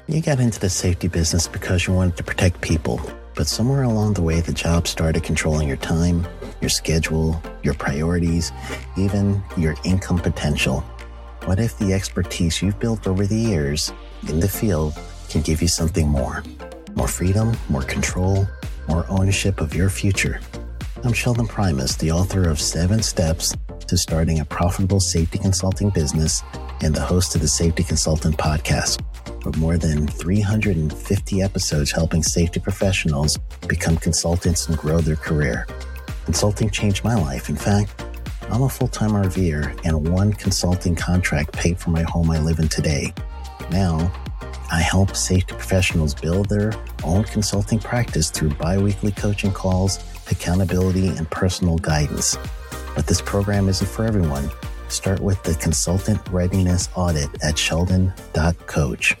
You got into the safety business because you wanted to protect people, but somewhere along the way, the job started controlling your time, your schedule, your priorities, even your income potential. What if the expertise you've built over the years in the field can give you something more? More freedom, more control, more ownership of your future. I'm Sheldon Primus, the author of 7 Steps to Starting a Profitable Safety Consulting Business and the host of the Safety Consultant Podcast, with more than 350 episodes helping safety professionals become consultants and grow their career. Consulting changed my life. In fact, I'm a full-time RVer, and one consulting contract paid for my home I live in today. Now, I help safety professionals build their own consulting practice through bi-weekly coaching calls, accountability, and personal guidance. But this program isn't for everyone. Start with the Consultant Readiness Audit at sheldon.coach.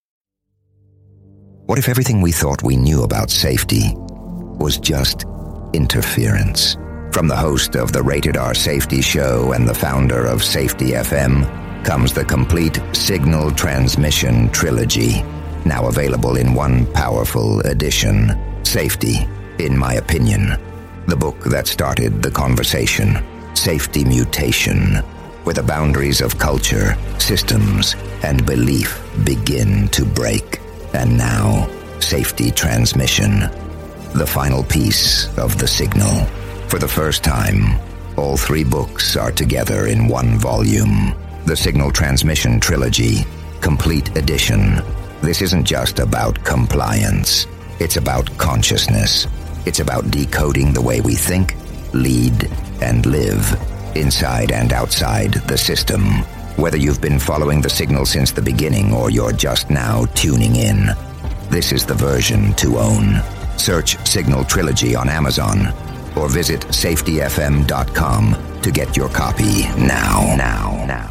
What if everything we thought we knew about safety was just interference? From the host of the Rated R Safety Show and the founder of Safety FM comes the complete Signal Transmission Trilogy, now available in one powerful edition. Safety, in my opinion, the book that started the conversation. Safety Mutation, where the boundaries of culture, systems, and belief begin to break. And now, Safety Transmission, the final piece of the signal. For the first time, all 3 books are together in one volume. The Signal Transmission Trilogy, Complete Edition. This isn't just about compliance. It's about consciousness. It's about decoding the way we think, lead, and live, inside and outside the system. Whether you've been following the signal since the beginning or you're just now tuning in, this is the version to own. Search Signal Trilogy on Amazon or visit safetyfm.com to get your copy now.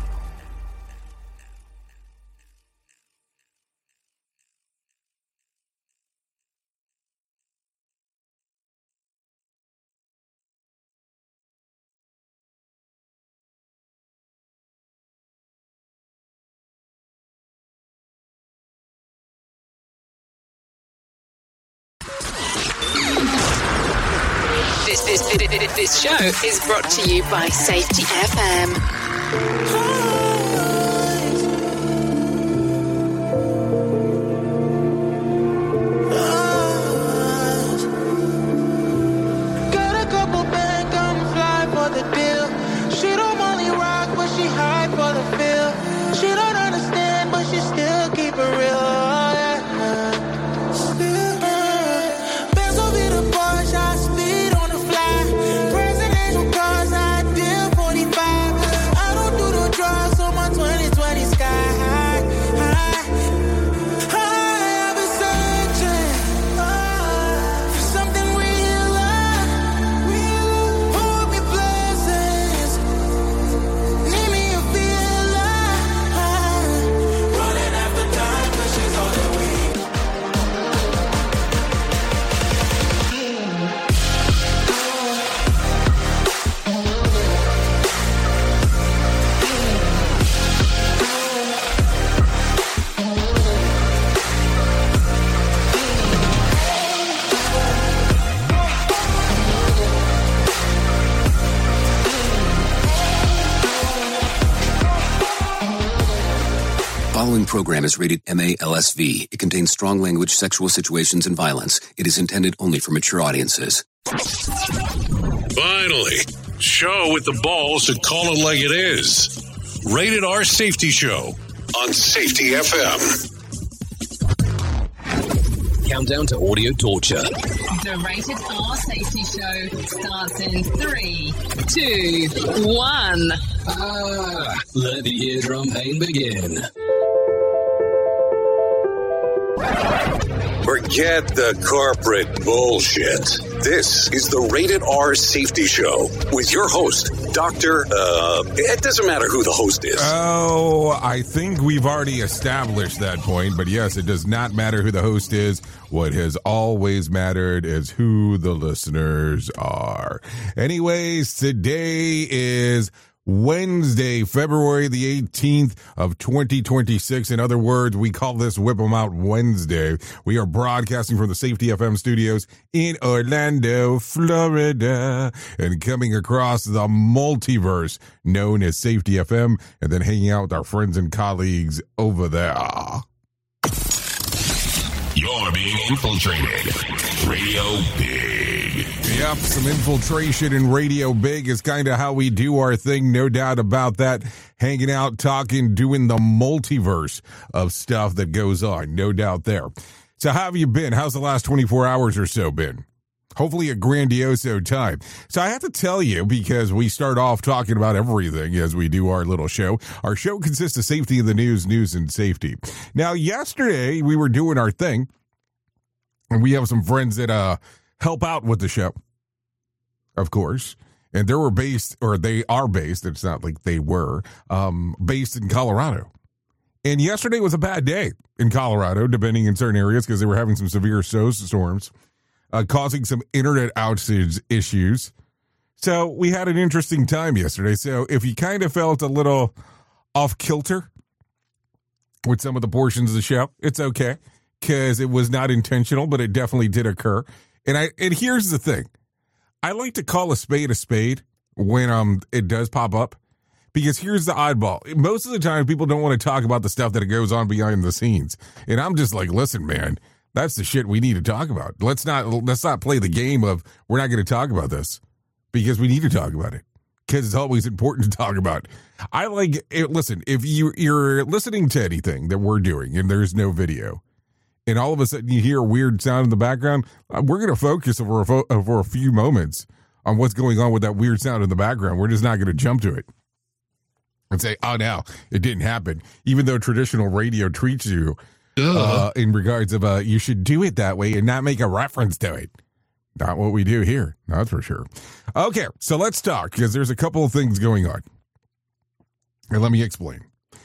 This show is brought to you by Safety FM. Program is rated MA-LSV. It contains strong language, sexual situations, and violence. It is intended only for mature audiences. Finally, show with the balls to call it like it is. Rated R Safety Show on Safety FM. Countdown to audio torture. The Rated R Safety Show starts in 3, 2, 1. Let the eardrum pain begin. Forget the corporate bullshit. This is the Rated R Safety Show with your host, Dr. It doesn't matter who the host is. Oh, I think we've already established that point, but yes, it does not matter who the host is. What has always mattered is who the listeners are. Anyways, today is Wednesday, February the 18th of 2026. In other words, we call this Whip 'em Out Wednesday. We are broadcasting from the Safety FM studios in Orlando, Florida, and coming across the multiverse known as Safety FM, and then hanging out with our friends and colleagues over there. You're being infiltrated. Radio Big. Yep, some infiltration in Radio Big is kind of how we do our thing, no doubt about that. Hanging out, talking, doing the multiverse of stuff that goes on, no doubt there. So how have you been? How's the last 24 hours or so been? Hopefully a grandioso time. So I have to tell you, because we start off talking about everything as we do our little show. Our show consists of safety in the news, news and safety. Now, yesterday we were doing our thing, and we have some friends that help out with the show, of course. And they are based, it's not like they were, based in Colorado. And yesterday was a bad day in Colorado, depending in certain areas, because they were having some severe snowstorms. Causing some internet outage issues. So we had an interesting time yesterday. So if you kind of felt a little off kilter with some of the portions of the show, it's okay, because it was not intentional, but it definitely did occur. And here's the thing. I like to call a spade when it does pop up, because here's the oddball. Most of the time people don't want to talk about the stuff that goes on behind the scenes. And I'm just like, listen, man, that's the shit we need to talk about. Let's not play the game of we're not going to talk about this, because we need to talk about it, because it's always important to talk about. I like it. Listen, if you're listening to anything that we're doing and there's no video, and all of a sudden you hear a weird sound in the background, we're going to focus over a few moments on what's going on with that weird sound in the background. We're just not going to jump to it and say, oh, no, it didn't happen, even though traditional radio treats you in regards of you should do it that way and not make a reference to it. Not what we do here, that's for sure. Okay, so let's talk, because there's a couple of things going on. And let me explain.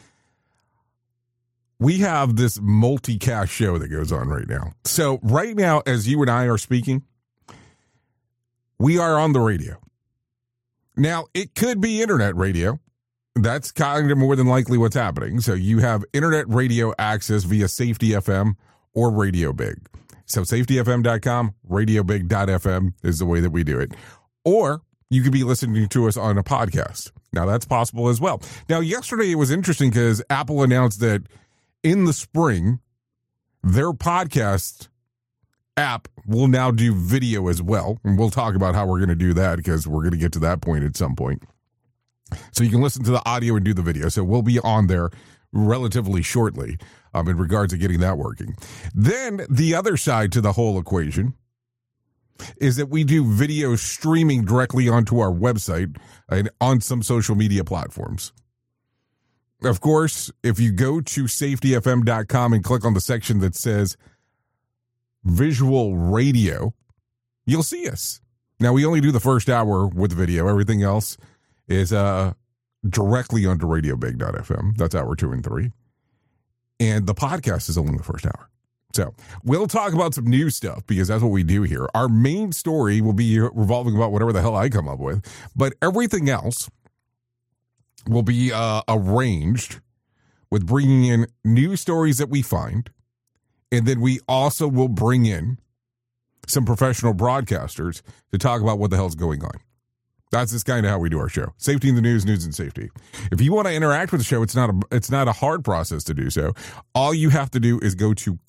We have this multicast show that goes on right now. So right now, as you and I are speaking, we are on the radio. Now, it could be internet radio. That's kind of more than likely what's happening. So you have internet radio access via Safety FM or Radio Big. So safetyfm.com, radiobig.fm is the way that we do it. Or you could be listening to us on a podcast. Now, that's possible as well. Now, yesterday it was interesting because Apple announced that in the spring, their podcast app will now do video as well. And we'll talk about how we're going to do that, because we're going to get to that point at some point. So you can listen to the audio and do the video. So we'll be on there relatively shortly in regards to getting that working. Then the other side to the whole equation is that we do video streaming directly onto our website and on some social media platforms. Of course, if you go to safetyfm.com and click on the section that says visual radio, you'll see us. Now, we only do the first hour with video. Everything else is directly onto radiobig.fm. That's hour 2 and 3. And the podcast is only the first hour. So we'll talk about some new stuff, because that's what we do here. Our main story will be revolving about whatever the hell I come up with. But everything else will be arranged with bringing in new stories that we find. And then we also will bring in some professional broadcasters to talk about what the hell's going on. That's just kind of how we do our show. Safety in the news, news and safety. If you want to interact with the show, it's not a hard process to do so. All you have to do is go to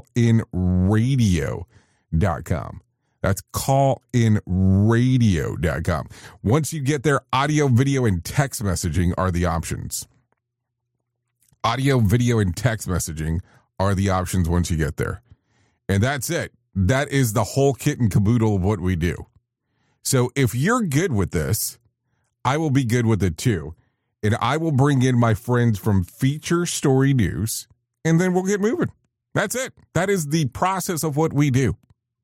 callinradio.com. That's callinradio.com. Once you get there, audio, video, and text messaging are the options. Audio, video, and text messaging are the options once you get there. And that's it. That is the whole kit and caboodle of what we do. So if you're good with this, I will be good with it too. And I will bring in my friends from Feature Story News, and then we'll get moving. That's it. That is the process of what we do.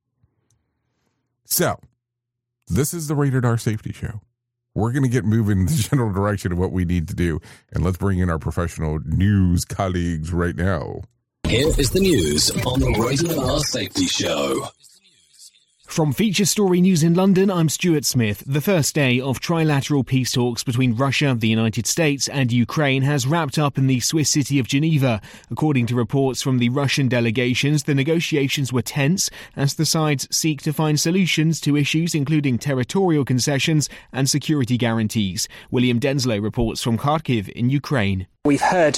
So this is the Rated R Safety Show. We're going to get moving in the general direction of what we need to do. And let's bring in our professional news colleagues right now. Here is the news on the Rated R Safety Show. From Feature Story News in London, I'm Stuart Smith. The first day of trilateral peace talks between Russia, the United States and Ukraine has wrapped up in the Swiss city of Geneva. According to reports from the Russian delegations, the negotiations were tense as the sides seek to find solutions to issues including territorial concessions and security guarantees. William Denslow reports from Kharkiv in Ukraine. We've heard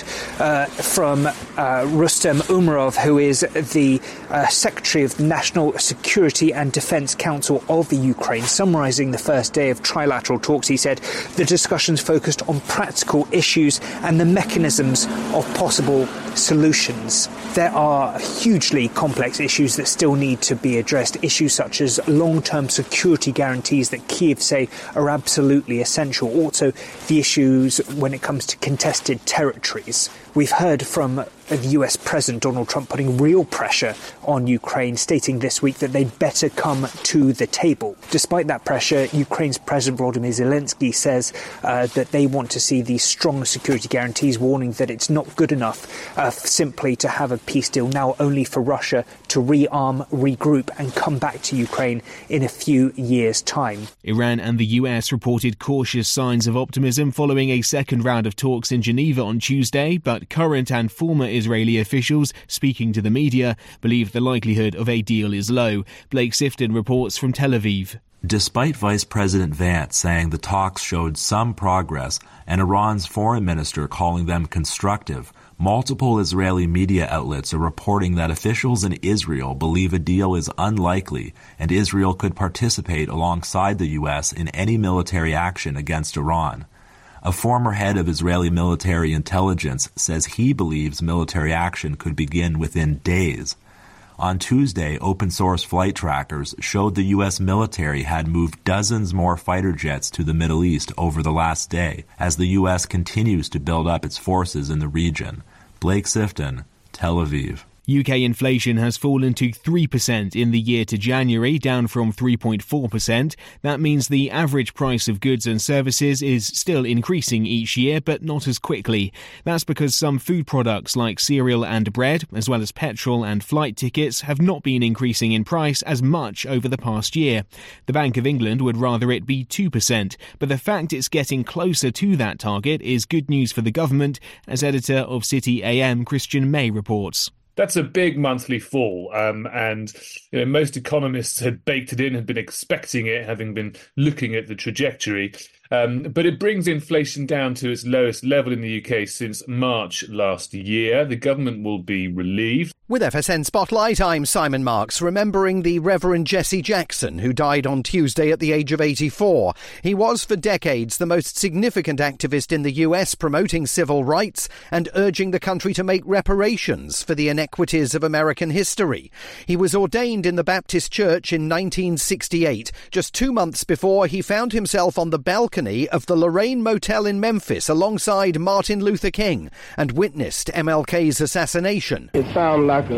from Rustem Umerov, who is the Secretary of the National Security and Defence Council of the Ukraine, summarising the first day of trilateral talks. He said the discussions focused on practical issues and the mechanisms of possible solutions. There are hugely complex issues that still need to be addressed, issues such as long-term security guarantees that Kyiv say are absolutely essential. Also, the issues when it comes to contested territories. We've heard from the US President Donald Trump putting real pressure on Ukraine, stating this week that they'd better come to the table. Despite that pressure, Ukraine's President Volodymyr Zelensky says that they want to see these strong security guarantees, warning that it's not good enough simply to have a peace deal, now only for Russia to rearm, regroup and come back to Ukraine in a few years' time. Iran and the US reported cautious signs of optimism following a second round of talks in Geneva on Tuesday, but current and former Israeli officials speaking to the media believe the likelihood of a deal is low. Blake Sifton reports from Tel Aviv. Despite Vice President Vance saying the talks showed some progress and Iran's foreign minister calling them constructive, multiple Israeli media outlets are reporting that officials in Israel believe a deal is unlikely and Israel could participate alongside the U.S. in any military action against Iran. A former head of Israeli military intelligence says he believes military action could begin within days. On Tuesday, open-source flight trackers showed the U.S. military had moved dozens more fighter jets to the Middle East over the last day, as the U.S. continues to build up its forces in the region. Blake Sifton, Tel Aviv. UK inflation has fallen to 3% in the year to January, down from 3.4%. That means the average price of goods and services is still increasing each year, but not as quickly. That's because some food products like cereal and bread, as well as petrol and flight tickets, have not been increasing in price as much over the past year. The Bank of England would rather it be 2%, but the fact it's getting closer to that target is good news for the government, as editor of City AM Christian May reports. That's a big monthly fall, and most economists had baked it in, had been expecting it, having been looking at the trajectory. But it brings inflation down to its lowest level in the UK since March last year. The government will be relieved. With FSN Spotlight, I'm Simon Marks, remembering the Reverend Jesse Jackson, who died on Tuesday at the age of 84. He was for decades the most significant activist in the US, promoting civil rights and urging the country to make reparations for the inequities of American history. He was ordained in the Baptist Church in 1968, just 2 months before he found himself on the balcony of the Lorraine Motel in Memphis alongside Martin Luther King and witnessed MLK's assassination. It sounded like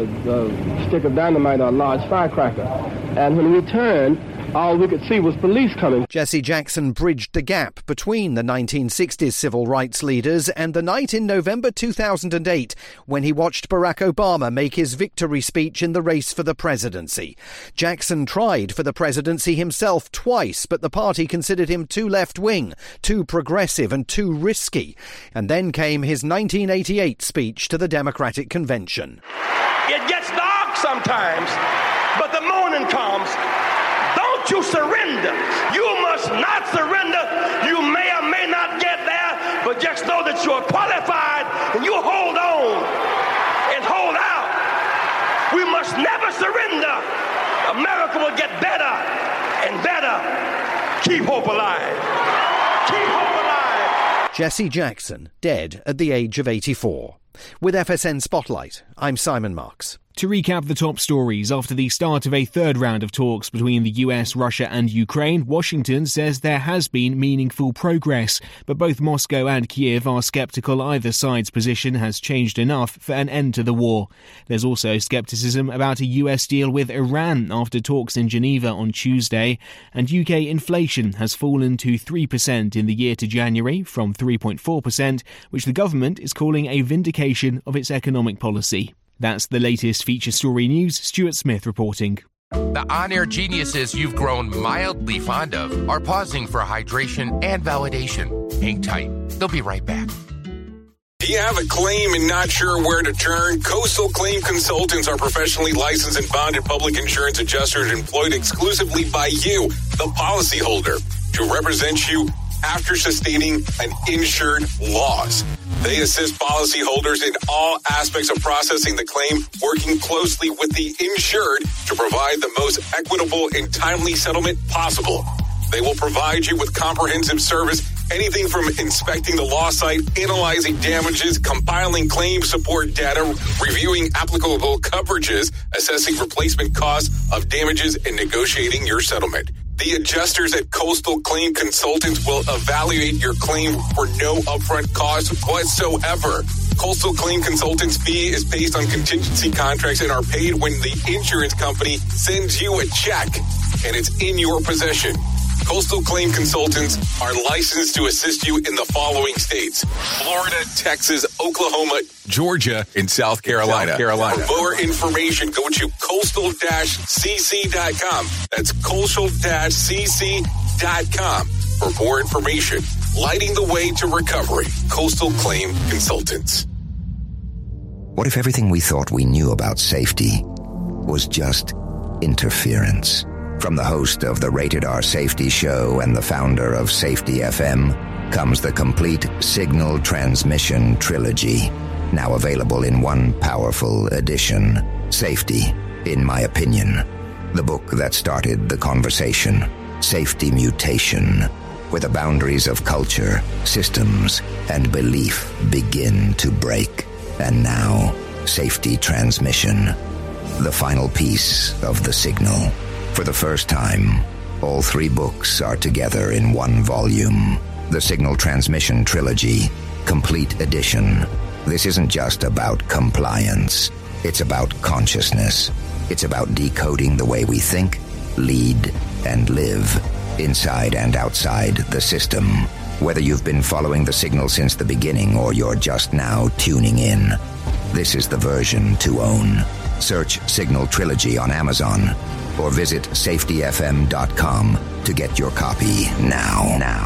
a stick of dynamite or a large firecracker. And when we turned, all we could see was police coming. Jesse Jackson bridged the gap between the 1960s civil rights leaders and the night in November 2008 when he watched Barack Obama make his victory speech in the race for the presidency. Jackson tried for the presidency himself twice, but the party considered him too left-wing, too progressive and too risky. And then came his 1988 speech to the Democratic Convention. It gets dark sometimes, but the morning comes. Don't you surrender. You must not surrender. You may or may not get there, but just know that you're qualified and you hold on and hold out. We must never surrender. America will get better and better. Keep hope alive. Keep hope alive. Jesse Jackson, dead at the age of 84. With FSN Spotlight, I'm Simon Marks. To recap the top stories, after the start of a third round of talks between the US, Russia and Ukraine, Washington says there has been meaningful progress, but both Moscow and Kyiv are sceptical either side's position has changed enough for an end to the war. There's also skepticism about a US deal with Iran after talks in Geneva on Tuesday, and UK inflation has fallen to 3% in the year to January from 3.4%, which the government is calling a vindication of its economic policy. That's the latest feature story news. Stuart Smith reporting. The on-air geniuses you've grown mildly fond of are pausing for hydration and validation. Hang tight. They'll be right back. Do you have a claim and not sure where to turn? Coastal Claim Consultants are professionally licensed and bonded public insurance adjusters employed exclusively by you, the policyholder, to represent you after sustaining an insured loss. They assist policyholders in all aspects of processing the claim, working closely with the insured to provide the most equitable and timely settlement possible. They will provide you with comprehensive service, anything from inspecting the loss site, analyzing damages, compiling claim support data, reviewing applicable coverages, assessing replacement costs of damages, and negotiating your settlement. The adjusters at Coastal Claim Consultants will evaluate your claim for no upfront cost whatsoever. Coastal Claim Consultants' fee is based on contingency contracts and are paid when the insurance company sends you a check and it's in your possession. Coastal Claim Consultants are licensed to assist you in the following states: Florida, Texas, Oklahoma, Georgia, and South Carolina. For more information, go to coastal-cc.com. That's coastal-cc.com. For more information, lighting the way to recovery. Coastal Claim Consultants. What if everything we thought we knew about safety was just interference? From the host of the Rated R Safety Show and the founder of Safety FM comes the complete Signal Transmission Trilogy, now available in one powerful edition. Safety, in my opinion, the book that started the conversation. Safety Mutation, where the boundaries of culture, systems, and belief begin to break. And now, Safety Transmission, the final piece of the signal. For the first time, all three books are together in one volume. The Signal Transmission Trilogy, Complete Edition. This isn't just about compliance. It's about consciousness. It's about decoding the way we think, lead, and live, inside and outside the system. Whether you've been following the signal since the beginning or you're just now tuning in, this is the version to own. Search Signal Trilogy on Amazon or visit safetyfm.com to get your copy now.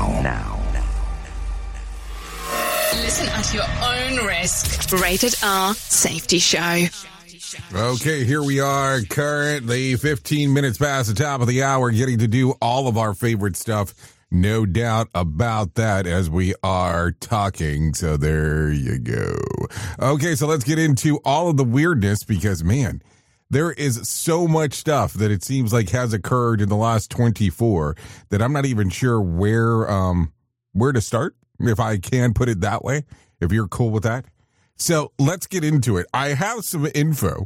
Listen at your own risk. Rated R Safety Show. Okay, here we are, currently 15 minutes past the top of the hour, getting to do all of our favorite stuff. No doubt about that as we are talking. So there you go. Okay, so let's get into all of the weirdness because, man, there is so much stuff that it seems like has occurred in the last 24 that I'm not even sure where to start, if I can put it that way, if you're cool with that. So let's get into it. I have some info.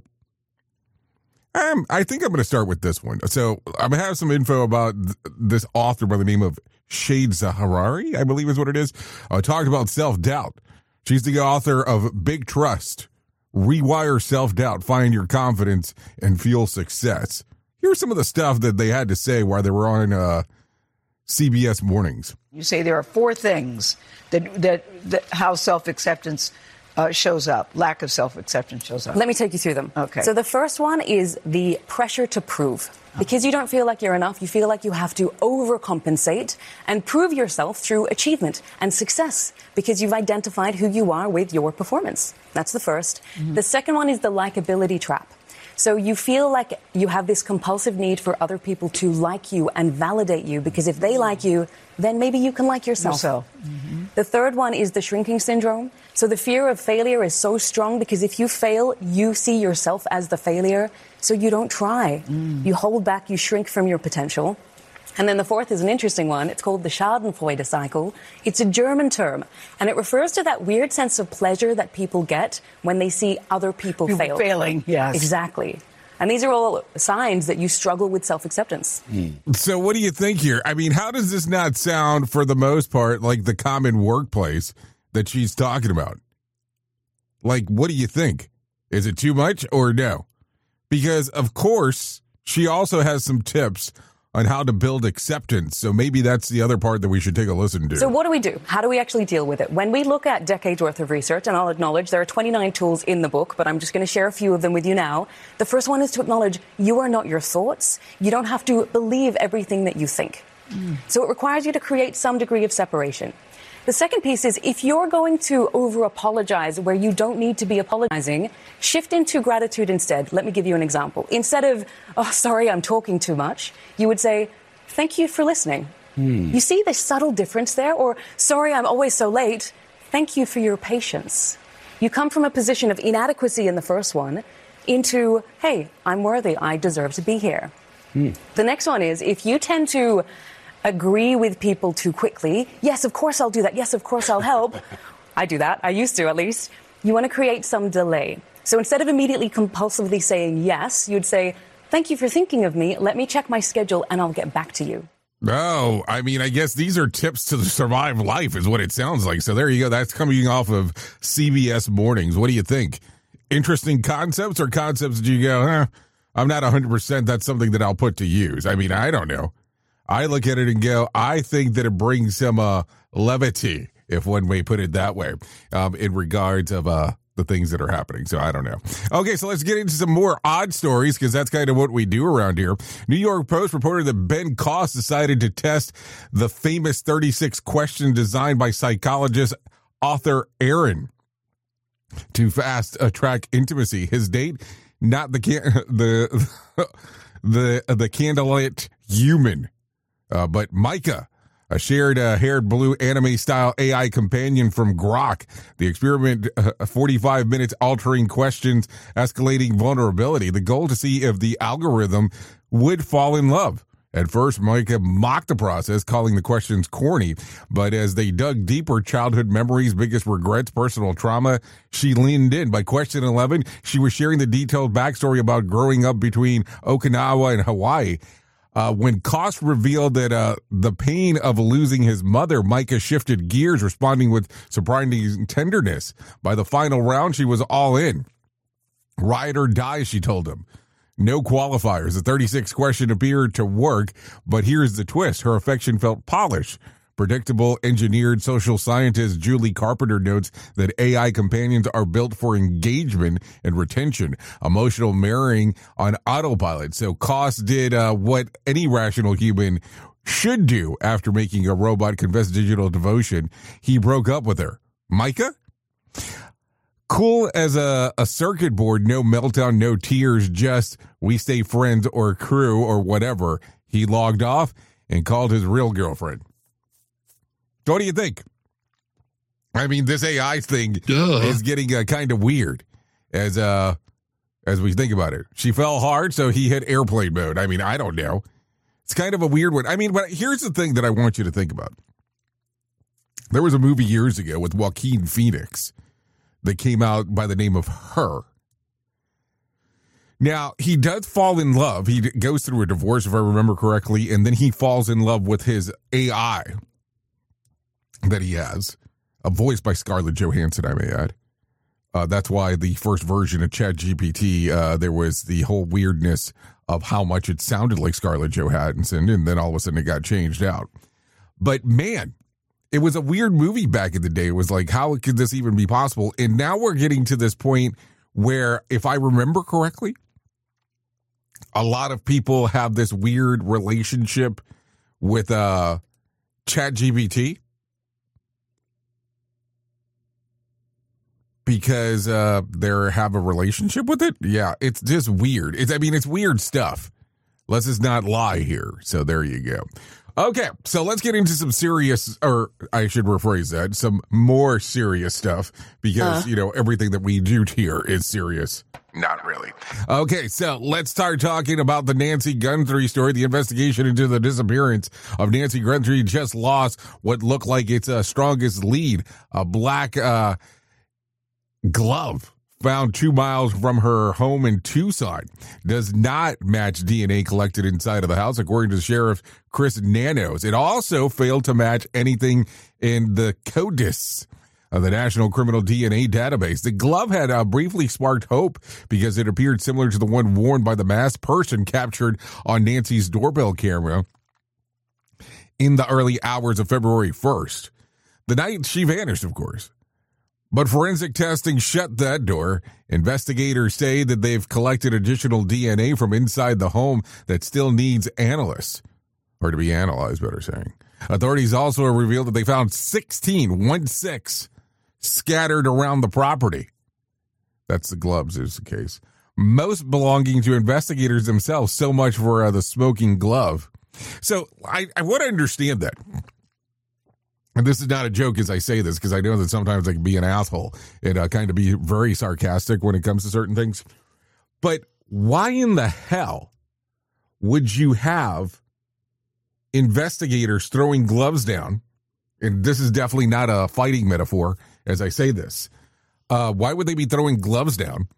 I think I'm going to start with this one. So I have some info about this author by the name of Shade Zaharari, I believe is what it is. Talked about self-doubt. She's the author of Big Trust, Rewire Self-Doubt, Find Your Confidence, and Feel Success. Here's some of the stuff that they had to say while they were on CBS Mornings. You say there are four things that how self-acceptance shows up, lack of self-acceptance shows up. Let me take you through them. Okay. So the first one is the pressure to prove. Because you don't feel like you're enough, you feel like you have to overcompensate and prove yourself through achievement and success because you've identified who you are with your performance. That's the first. Mm-hmm. The second one is the likability trap. So you feel like you have this compulsive need for other people to like you and validate you because if they like you, then maybe you can like yourself. Mm-hmm. The third one is the shrinking syndrome. So the fear of failure is so strong because if you fail, you see yourself as the failure, so you don't try. You hold back, you shrink from your potential. And then the fourth is an interesting one. It's called the Schadenfreude cycle. It's a German term, and it refers to that weird sense of pleasure that people get when they see other people fail. Failing, yes. Exactly. And these are all signs that you struggle with self-acceptance. So what do you think here? I mean, how does this not sound, for the most part, like the common workplace that she's talking about? Like, what do you think? Is it too much or no? Because, of course, she also has some tips on how to build acceptance. So maybe that's the other part that we should take a listen to. So what do we do? How do we actually deal with it? When we look at decades worth of research, and I'll acknowledge there are 29 tools in the book, but I'm just going to share a few of them with you now. The first one is to acknowledge you are not your thoughts. You don't have to believe everything that you think. So it requires you to create some degree of separation. The second piece is if you're going to over-apologize where you don't need to be apologizing, shift into gratitude instead. Let me give you an example. Instead of, oh, sorry, I'm talking too much, you would say, thank you for listening. You see the subtle difference there? Or, sorry, I'm always so late. Thank you for your patience. You come from a position of inadequacy in the first one into, hey, I'm worthy. I deserve to be here. The next one is if you tend to agree with people too quickly. Yes, of course I'll do that. Yes, of course I'll help. I do that. I used to, at least. You want to create some delay. So instead of immediately compulsively saying yes, you'd say, thank you for thinking of me. Let me check my schedule and I'll get back to you. Oh, I mean, I guess these are tips to survive life is what it sounds like. So there you go. That's coming off of CBS Mornings. What do you think? Interesting concepts or concepts that you go, I'm not 100%. That's something that I'll put to use. I mean, I don't know. I look at it and go, I think that it brings some levity, if one may put it that way, in regards of the things that are happening. So I don't know. Okay, so let's get into some more odd stories because that's kind of what we do around here. New York Post reported that Ben Cost decided to test the famous 36 question designed by psychologist Arthur Aaron to fast track intimacy. His date, not the candlelit human. But Micah, a shared haired blue anime-style AI companion from Grok. The experiment, 45 minutes altering questions, escalating vulnerability. The goal to see if the algorithm would fall in love. At first, Micah mocked the process, calling the questions corny. But as they dug deeper, childhood memories, biggest regrets, personal trauma, she leaned in. By question 11, she was sharing the detailed backstory about growing up between Okinawa and Hawaii. When Cost revealed that the pain of losing his mother, Micah shifted gears, responding with surprising tenderness. By the final round, she was all in. Ride or die, she told him. No qualifiers. The 36 question appeared to work, but here's the twist. Her affection felt polished. Predictable, engineered social scientist Julie Carpenter notes that AI companions are built for engagement and retention, emotional mirroring on autopilot. So Cost did what any rational human should do after making a robot confess digital devotion. He broke up with her. Micah? Cool as a circuit board, no meltdown, no tears, just we stay friends or crew or whatever. He logged off and called his real girlfriend. So what do you think? I mean, this AI thing is getting kind of weird as we think about it. She fell hard, so he hit airplane mode. I mean, I don't know. It's kind of a weird one. I mean, but here's the thing that I want you to think about. There was a movie years ago with Joaquin Phoenix that came out by the name of Her. Now, he does fall in love. He goes through a divorce, if I remember correctly, and then he falls in love with his AI that he has, voiced by Scarlett Johansson, I may add. That's why the first version of ChatGPT, there was the whole weirdness of how much it sounded like Scarlett Johansson, and then all of a sudden it got changed out. But man, it was a weird movie back in the day. It was like, how could this even be possible? And now we're getting to this point where, if I remember correctly, a lot of people have this weird relationship with ChatGPT. Because they have a relationship with it? Yeah, it's just weird. It's weird stuff. Let's just not lie here. So there you go. Okay, so let's get into some serious, or I should rephrase that, some more serious stuff. Because, everything that we do here is serious. Not really. Okay, so let's start talking about the Nancy Guthrie story. The investigation into the disappearance of Nancy Guthrie just lost what looked like its strongest lead. A black glove found 2 miles from her home in Tucson does not match DNA collected inside of the house, according to Sheriff Chris Nanos. It also failed to match anything in the CODIS of the National Criminal DNA Database. The glove had briefly sparked hope because it appeared similar to the one worn by the masked person captured on Nancy's doorbell camera in the early hours of February 1st, the night she vanished, of course. But forensic testing shut that door. Investigators say that they've collected additional DNA from inside the home that still needs analysis, or to be analyzed, better saying. Authorities also revealed that they found 16 scattered around the property. That's the gloves, is the case. Most belonging to investigators themselves. So much for the smoking glove. So I want to understand that. And this is not a joke as I say this, because I know that sometimes I can be an asshole and kind of be very sarcastic when it comes to certain things. But why in the hell would you have investigators throwing gloves down? And this is definitely not a fighting metaphor as I say this. Why would they be throwing gloves down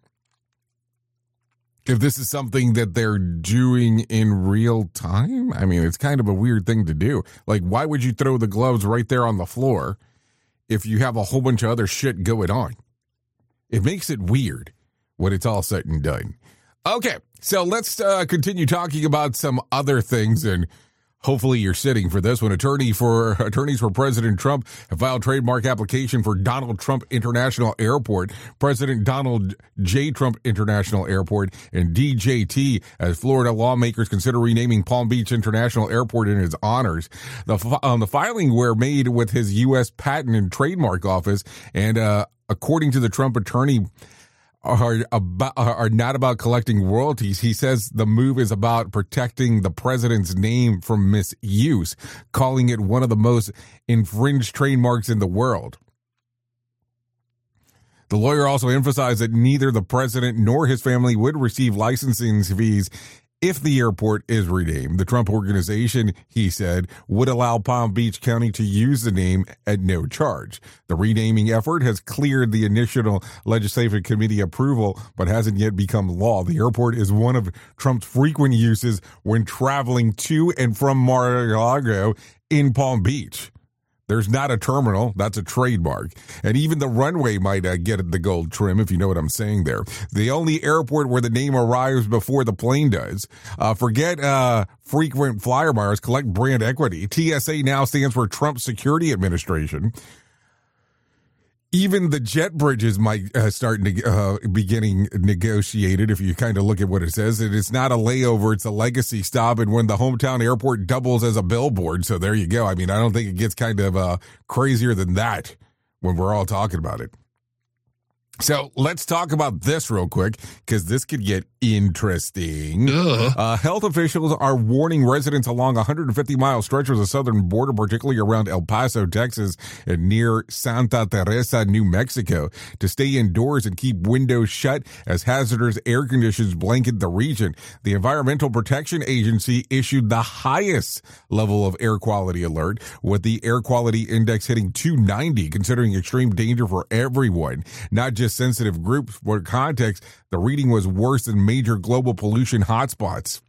if this is something that they're doing in real time? I mean, it's kind of a weird thing to do. Like, why would you throw the gloves right there on the floor if you have a whole bunch of other shit going on? It makes it weird when it's all said and done. Okay, so let's continue talking about some other things, and hopefully you're sitting for this one. Attorneys for President Trump have filed trademark application for Donald Trump International Airport, President Donald J. Trump International Airport, and DJT as Florida lawmakers consider renaming Palm Beach International Airport in his honors. The filing were made with his U.S. Patent and Trademark Office, and according to the Trump attorney, are not about collecting royalties. He says the move is about protecting the president's name from misuse, calling it one of the most infringed trademarks in the world. The lawyer also emphasized that neither the president nor his family would receive licensing fees if the airport is renamed. The Trump Organization, he said, would allow Palm Beach County to use the name at no charge. The renaming effort has cleared the initial legislative committee approval, but hasn't yet become law. The airport is one of Trump's frequent uses when traveling to and from Mar-a-Lago in Palm Beach. There's not a terminal. That's a trademark. And even the runway might get the gold trim, if you know what I'm saying there. The only airport where the name arrives before the plane does. Forget frequent flyer miles, collect brand equity. TSA now stands for Trump Security Administration. Even the jet bridges might start beginning negotiated if you kind of look at what it says. It's not a layover, it's a legacy stop, and when the hometown airport doubles as a billboard. So there you go. I mean, I don't think it gets kind of crazier than that when we're all talking about it. So let's talk about this real quick, because this could get interesting. Health officials are warning residents along a 150-mile stretch of the southern border, particularly around El Paso, Texas, and near Santa Teresa, New Mexico, to stay indoors and keep windows shut as hazardous air conditions blanket the region. The Environmental Protection Agency issued the highest level of air quality alert, with the air quality index hitting 290, considering extreme danger for everyone, not just sensitive groups. For context, the reading was worse than major global pollution hotspots.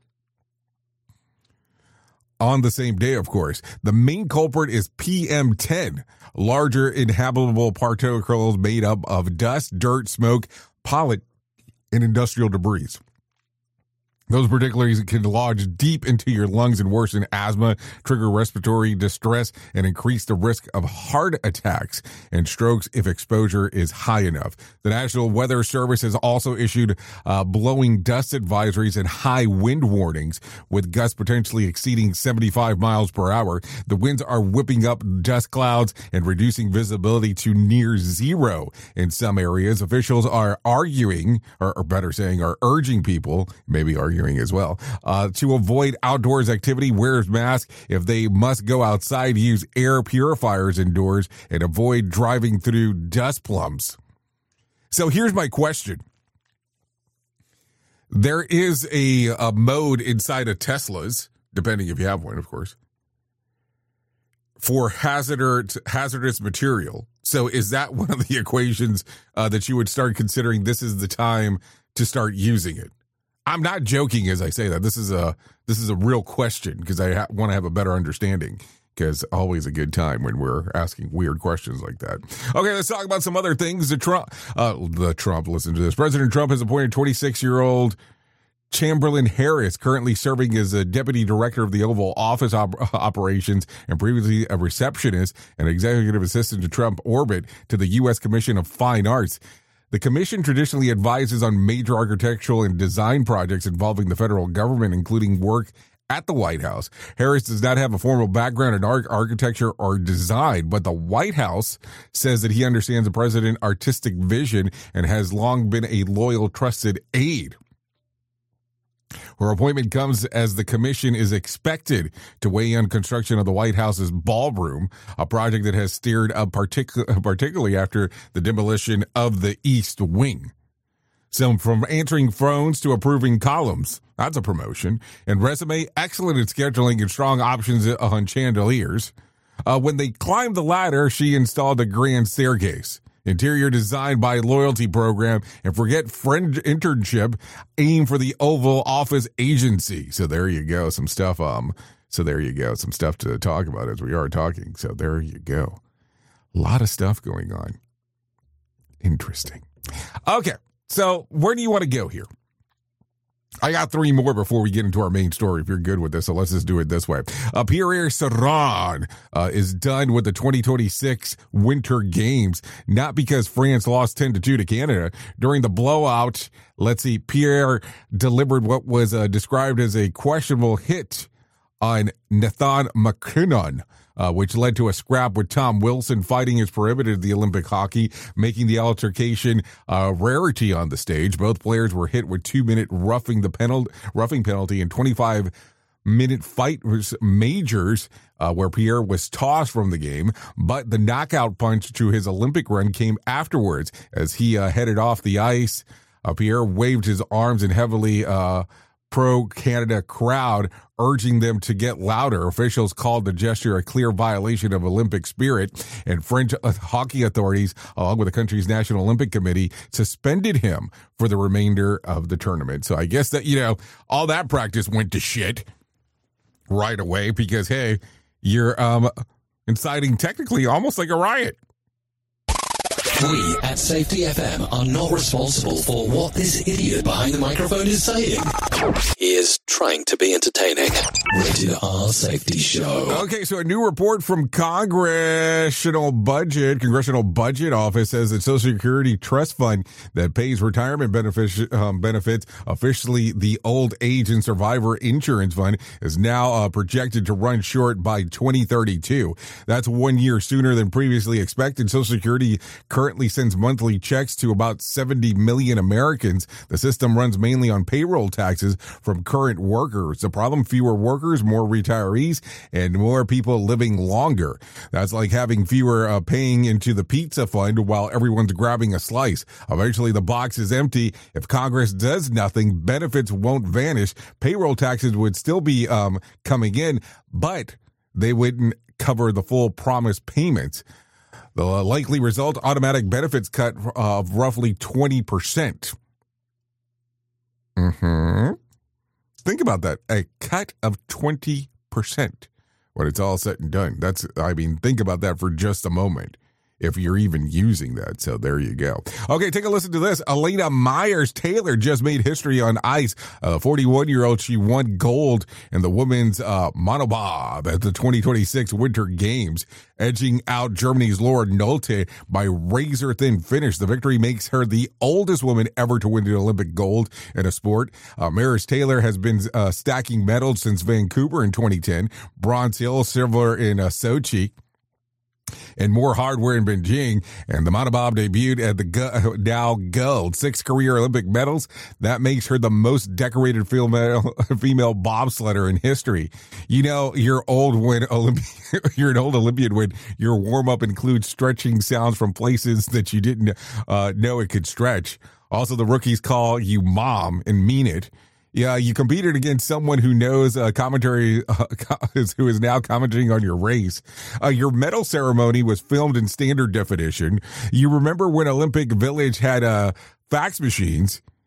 On the same day, of course, the main culprit is PM10, larger inhabitable particles made up of dust, dirt, smoke, pollen, and industrial debris. Those particulates can lodge deep into your lungs and worsen asthma, trigger respiratory distress, and increase the risk of heart attacks and strokes if exposure is high enough. The National Weather Service has also issued blowing dust advisories and high wind warnings, with gusts potentially exceeding 75 miles per hour. The winds are whipping up dust clouds and reducing visibility to near zero in some areas. Officials are arguing, or better saying, are urging people, maybe arguing as well, to avoid outdoors activity, wear masks if they must go outside, use air purifiers indoors, and avoid driving through dust plumes. So here's my question. There is a mode inside of Teslas, depending if you have one, of course, for hazardous material. So is that one of the equations that you would start considering this is the time to start using it? I'm not joking as I say that. This is a real question, because I want to have a better understanding, because always a good time when we're asking weird questions like that. Okay, let's talk about some other things. Listen to this. President Trump has appointed 26-year-old Chamberlain Harris, currently serving as a deputy director of the Oval Office operations and previously a receptionist and executive assistant to Trump orbit, to the U.S. Commission of Fine Arts. The commission traditionally advises on major architectural and design projects involving the federal government, including work at the White House. Harris does not have a formal background in architecture or design, but the White House says that he understands the president's artistic vision and has long been a loyal, trusted aide. Her appointment comes as the commission is expected to weigh in on construction of the White House's ballroom, a project that has stirred up particularly after the demolition of the East Wing. So from answering phones to approving columns, that's a promotion, and resume, excellent at scheduling and strong options on chandeliers. When they climbed the ladder, she installed a grand staircase. Interior design by loyalty program, and forget friend internship, aim for the Oval Office agency. So there you go. Some stuff to talk about as we are talking. So there you go. A lot of stuff going on. Interesting. Okay. So where do you want to go here? I got three more before we get into our main story, if you're good with this, so let's just do it this way. Pierre Serran is done with the 2026 Winter Games, not because France lost 10-2 to Canada. During the blowout, Pierre delivered what was described as a questionable hit on Nathan McKinnon, which led to a scrap with Tom Wilson. Fighting is prohibited at the Olympic hockey, making the altercation a rarity on the stage. Both players were hit with 2-minute roughing penalty and 25-minute fight majors, where Pierre was tossed from the game. But the knockout punch to his Olympic run came afterwards as he headed off the ice. Pierre waved his arms and heavily pro-Canada crowd, urging them to get louder. Officials called the gesture a clear violation of Olympic spirit, and French hockey authorities, along with the country's National Olympic Committee, suspended him for the remainder of the tournament. So I guess that, all that practice went to shit right away because, hey, you're inciting technically almost like a riot. We at Safety FM are not responsible for what this idiot behind the microphone is saying. He is trying to be entertaining. Rated R Safety Show. Okay, so a new report from Congressional Budget Office says that Social Security Trust Fund that pays retirement benefits, officially the Old Age and Survivor Insurance Fund, is now projected to run short by 2032. That's 1 year sooner than previously expected. Social Security currently sends monthly checks to about 70 million Americans. The system runs mainly on payroll taxes from current workers. The problem: fewer workers, more retirees, and more people living longer. That's like having fewer paying into the pizza fund while everyone's grabbing a slice. Eventually, the box is empty. If Congress does nothing, benefits won't vanish. Payroll taxes would still be coming in, but they wouldn't cover the full promised payments. The likely result: automatic benefits cut of roughly 20%. Think about that. A cut of 20% when it's all said and done. Think about that for just a moment, if you're even using that. So there you go. Okay, take a listen to this. Elena Myers-Taylor just made history on ice. 41-year-old, she won gold in the women's monobob at the 2026 Winter Games, edging out Germany's Laura Nolte by razor-thin finish. The victory makes her the oldest woman ever to win an Olympic gold in a sport. Myers-Taylor has been stacking medals since Vancouver in 2010, Bronze Hill, silver in Sochi, and more hardware in Beijing, and the monobob debuted at the Dow Gold. 6 career Olympic medals. That makes her the most decorated female bobsledder in history. You're old when you're an old Olympian when your warm-up includes stretching sounds from places that you didn't know it could stretch. Also, the rookies call you mom and mean it. Yeah, you competed against someone who knows commentary, who is now commenting on your race. Your medal ceremony was filmed in standard definition. You remember when Olympic Village had fax machines?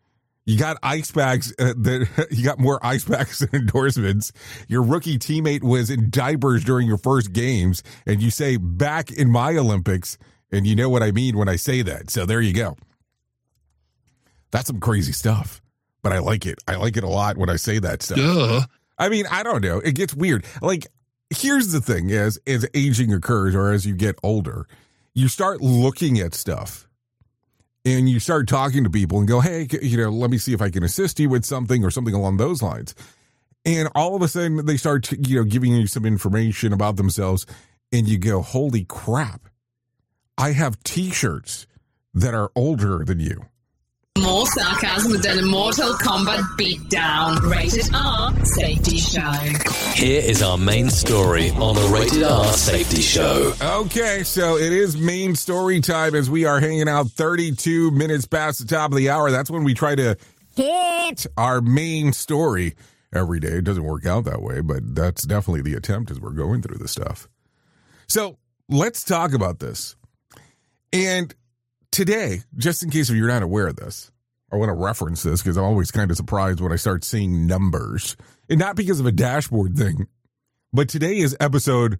You got ice packs you got more ice packs than endorsements. Your rookie teammate was in diapers during your first games, and you say back in my Olympics, and you know what I mean when I say that. So there you go. That's some crazy stuff, but I like it. I like it a lot when I say that stuff. Duh. I mean, I don't know. It gets weird. Like, here's the thing: as aging occurs, or as you get older, you start looking at stuff. And you start talking to people and go, hey, let me see if I can assist you with something or something along those lines. And all of a sudden they start, giving you some information about themselves. And you go, holy crap, I have T-shirts that are older than you. More sarcasm than a Mortal Kombat beatdown. Rated R Safety Show. Here is our main story on the Rated R Safety Show. Okay, so it is main story time as we are hanging out 32 minutes past the top of the hour. That's when we try to hit our main story every day. It doesn't work out that way, but that's definitely the attempt as we're going through this stuff. So let's talk about this. And today, just in case if you're not aware of this, I want to reference this because I'm always kind of surprised when I start seeing numbers. And not because of a dashboard thing, but today is episode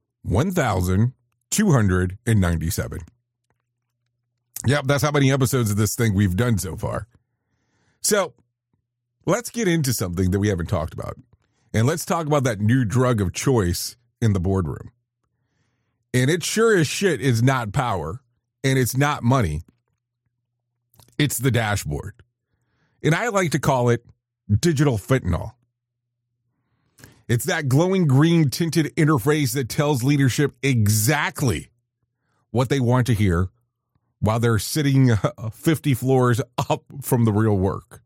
1,297. Yep, that's how many episodes of this thing we've done so far. So let's get into something that we haven't talked about. And let's talk about that new drug of choice in the boardroom. And it sure as shit is not power. And it's not money. It's the dashboard. And I like to call it digital fentanyl. It's that glowing green tinted interface that tells leadership exactly what they want to hear while they're sitting 50 floors up from the real work.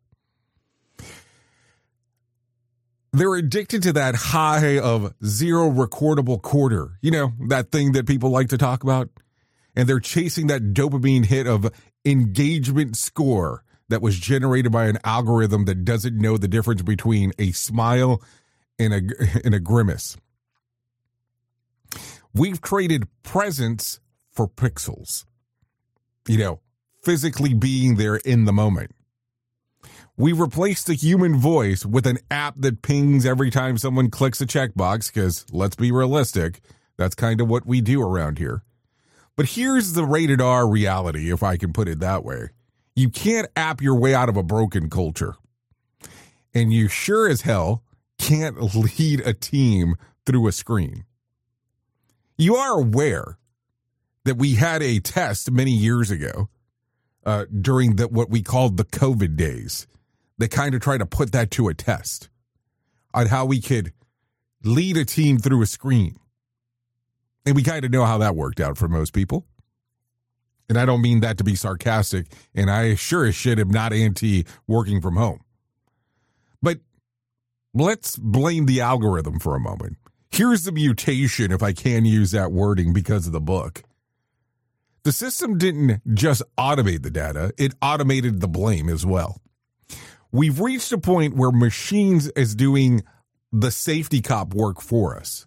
They're addicted to that high of zero recordable quarter. That thing that people like to talk about. And they're chasing that dopamine hit of engagement score that was generated by an algorithm that doesn't know the difference between a smile and a grimace. We've traded presence for pixels. Physically being there in the moment. We replaced the human voice with an app that pings every time someone clicks a checkbox, because let's be realistic, that's kind of what we do around here. But here's the rated R reality, if I can put it that way. You can't app your way out of a broken culture. And you sure as hell can't lead a team through a screen. You are aware that we had a test many years ago during what we called the COVID days. They kind of tried to put that to a test on how we could lead a team through a screen. And we kind of know how that worked out for most people. And I don't mean that to be sarcastic, and I sure as shit am not anti working from home. But let's blame the algorithm for a moment. Here's the mutation, if I can use that wording because of the book. The system didn't just automate the data, it automated the blame as well. We've reached a point where machines is doing the safety cop work for us.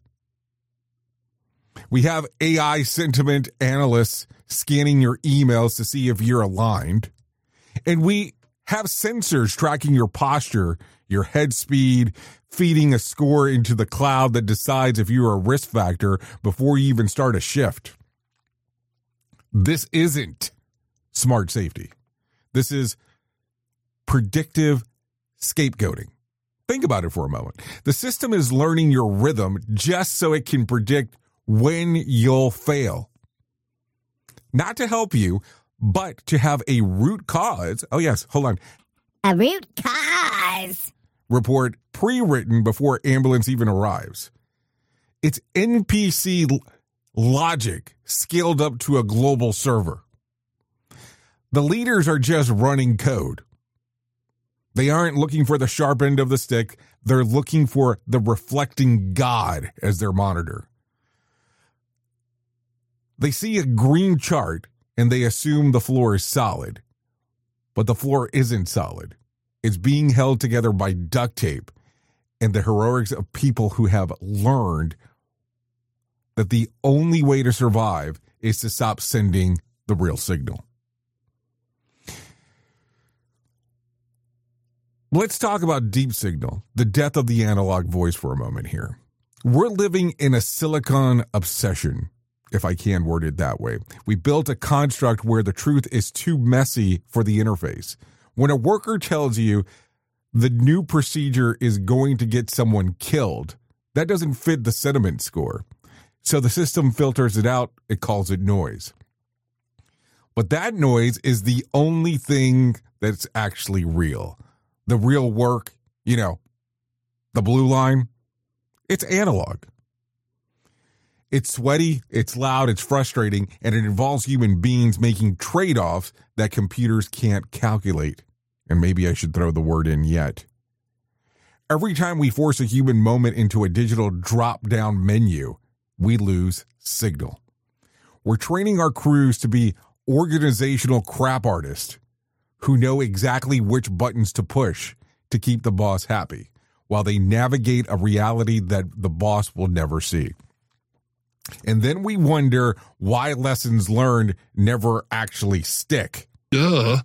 We have AI sentiment analysts scanning your emails to see if you're aligned. And we have sensors tracking your posture, your head speed, feeding a score into the cloud that decides if you're a risk factor before you even start a shift. This isn't smart safety. This is predictive scapegoating. Think about it for a moment. The system is learning your rhythm just so it can predict when you'll fail. Not to help you, but to have a root cause. Oh, yes, hold on. A root cause report pre-written before ambulance even arrives. It's NPC logic scaled up to a global server. The leaders are just running code. They aren't looking for the sharp end of the stick. They're looking for the reflecting God as their monitor. They see a green chart and they assume the floor is solid. But the floor isn't solid. It's being held together by duct tape and the heroics of people who have learned that the only way to survive is to stop sending the real signal. Let's talk about Deep Signal, the death of the analog voice for a moment here. We're living in a silicon obsession, if I can word it that way. We built a construct where the truth is too messy for the interface. When a worker tells you the new procedure is going to get someone killed, that doesn't fit the sentiment score. So the system filters it out, it calls it noise. But that noise is the only thing that's actually real. The real work, the blue line, it's analog. It's sweaty, it's loud, it's frustrating, and it involves human beings making trade-offs that computers can't calculate. And maybe I should throw the word in yet. Every time we force a human moment into a digital drop-down menu, we lose signal. We're training our crews to be organizational crap artists who know exactly which buttons to push to keep the boss happy while they navigate a reality that the boss will never see. And then we wonder why lessons learned never actually stick. Duh.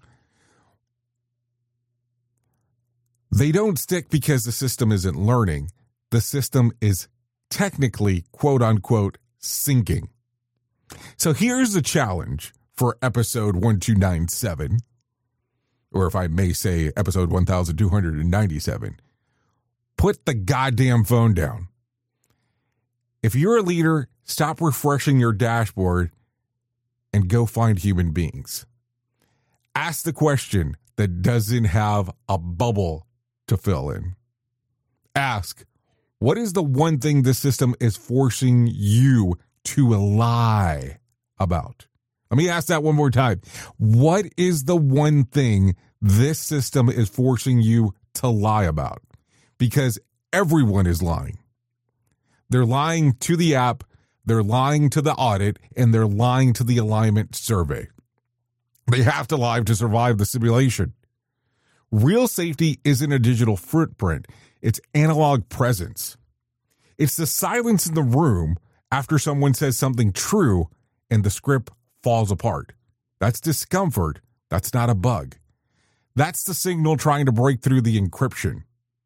They don't stick because the system isn't learning. The system is technically, quote unquote, sinking. So here's the challenge for episode 1297. Or if I may say, episode 1297, put the goddamn phone down. If you're a leader, stop refreshing your dashboard and go find human beings. Ask the question that doesn't have a bubble to fill in. Ask, what is the one thing this system is forcing you to lie about? Let me ask that one more time. What is the one thing this system is forcing you to lie about? Because everyone is lying. They're lying to the app, they're lying to the audit, and they're lying to the alignment survey. They have to lie to survive the simulation. Real safety isn't a digital footprint. It's analog presence. It's the silence in the room after someone says something true and the script falls apart. That's discomfort. That's not a bug. That's the signal trying to break through the encryption.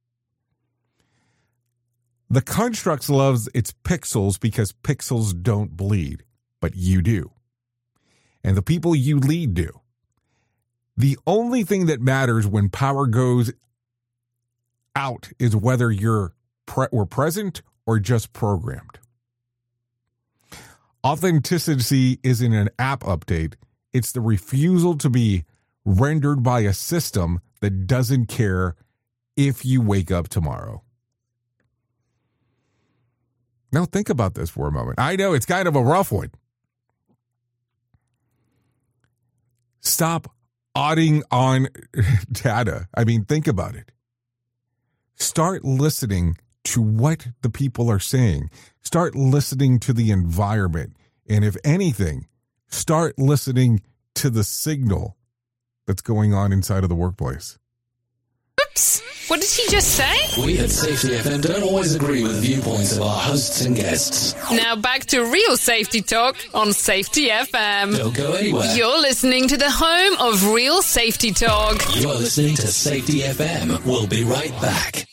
The construct loves its pixels because pixels don't bleed, but you do. And the people you lead do. The only thing that matters when power goes out is whether you're present or just programmed. Authenticity isn't an app update. It's the refusal to be rendered by a system that doesn't care if you wake up tomorrow. Now think about this for a moment. I know it's kind of a rough one. Stop auditing on data. I mean, think about it. Start listening to what the people are saying. Start listening to the environment. And if anything, start listening to the signal that's going on inside of the workplace. Oops! What did he just say? We at Safety FM don't always agree with the viewpoints of our hosts and guests. Now back to real safety talk on Safety FM. Don't go anywhere. You're listening to the home of real safety talk. You're listening to Safety FM. We'll be right back.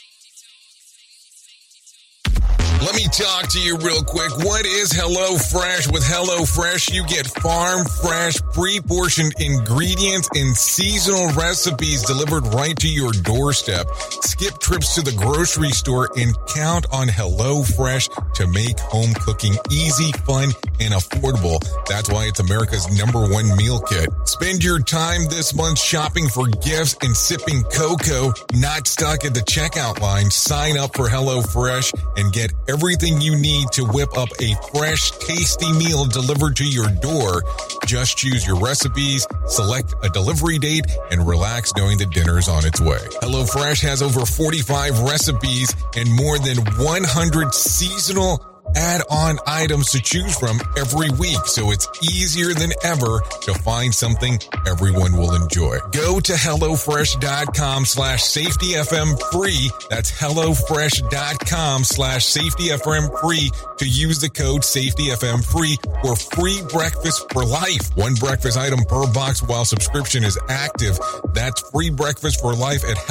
Let me talk to you real quick. What is HelloFresh? With HelloFresh, you get farm fresh, pre-portioned ingredients and seasonal recipes delivered right to your doorstep. Skip trips to the grocery store and count on HelloFresh to make home cooking easy, fun, and affordable. That's why it's America's #1 meal kit. Spend your time this month shopping for gifts and sipping cocoa, not stuck at the checkout line. Sign up for HelloFresh and get everything you need to whip up a fresh, tasty meal delivered to your door. Just choose your recipes, select a delivery date, and relax knowing that dinner's on its way. HelloFresh has over 45 recipes and more than 100 seasonal add-on items to choose from every week, so it's easier than ever to find something everyone will enjoy. Go to HelloFresh.com/SafetyFM free. That's HelloFresh.com HelloFresh.com/SafetyFM free to use the code SafetyFM free for free breakfast for life. One breakfast item per box while subscription is active. That's free breakfast for life at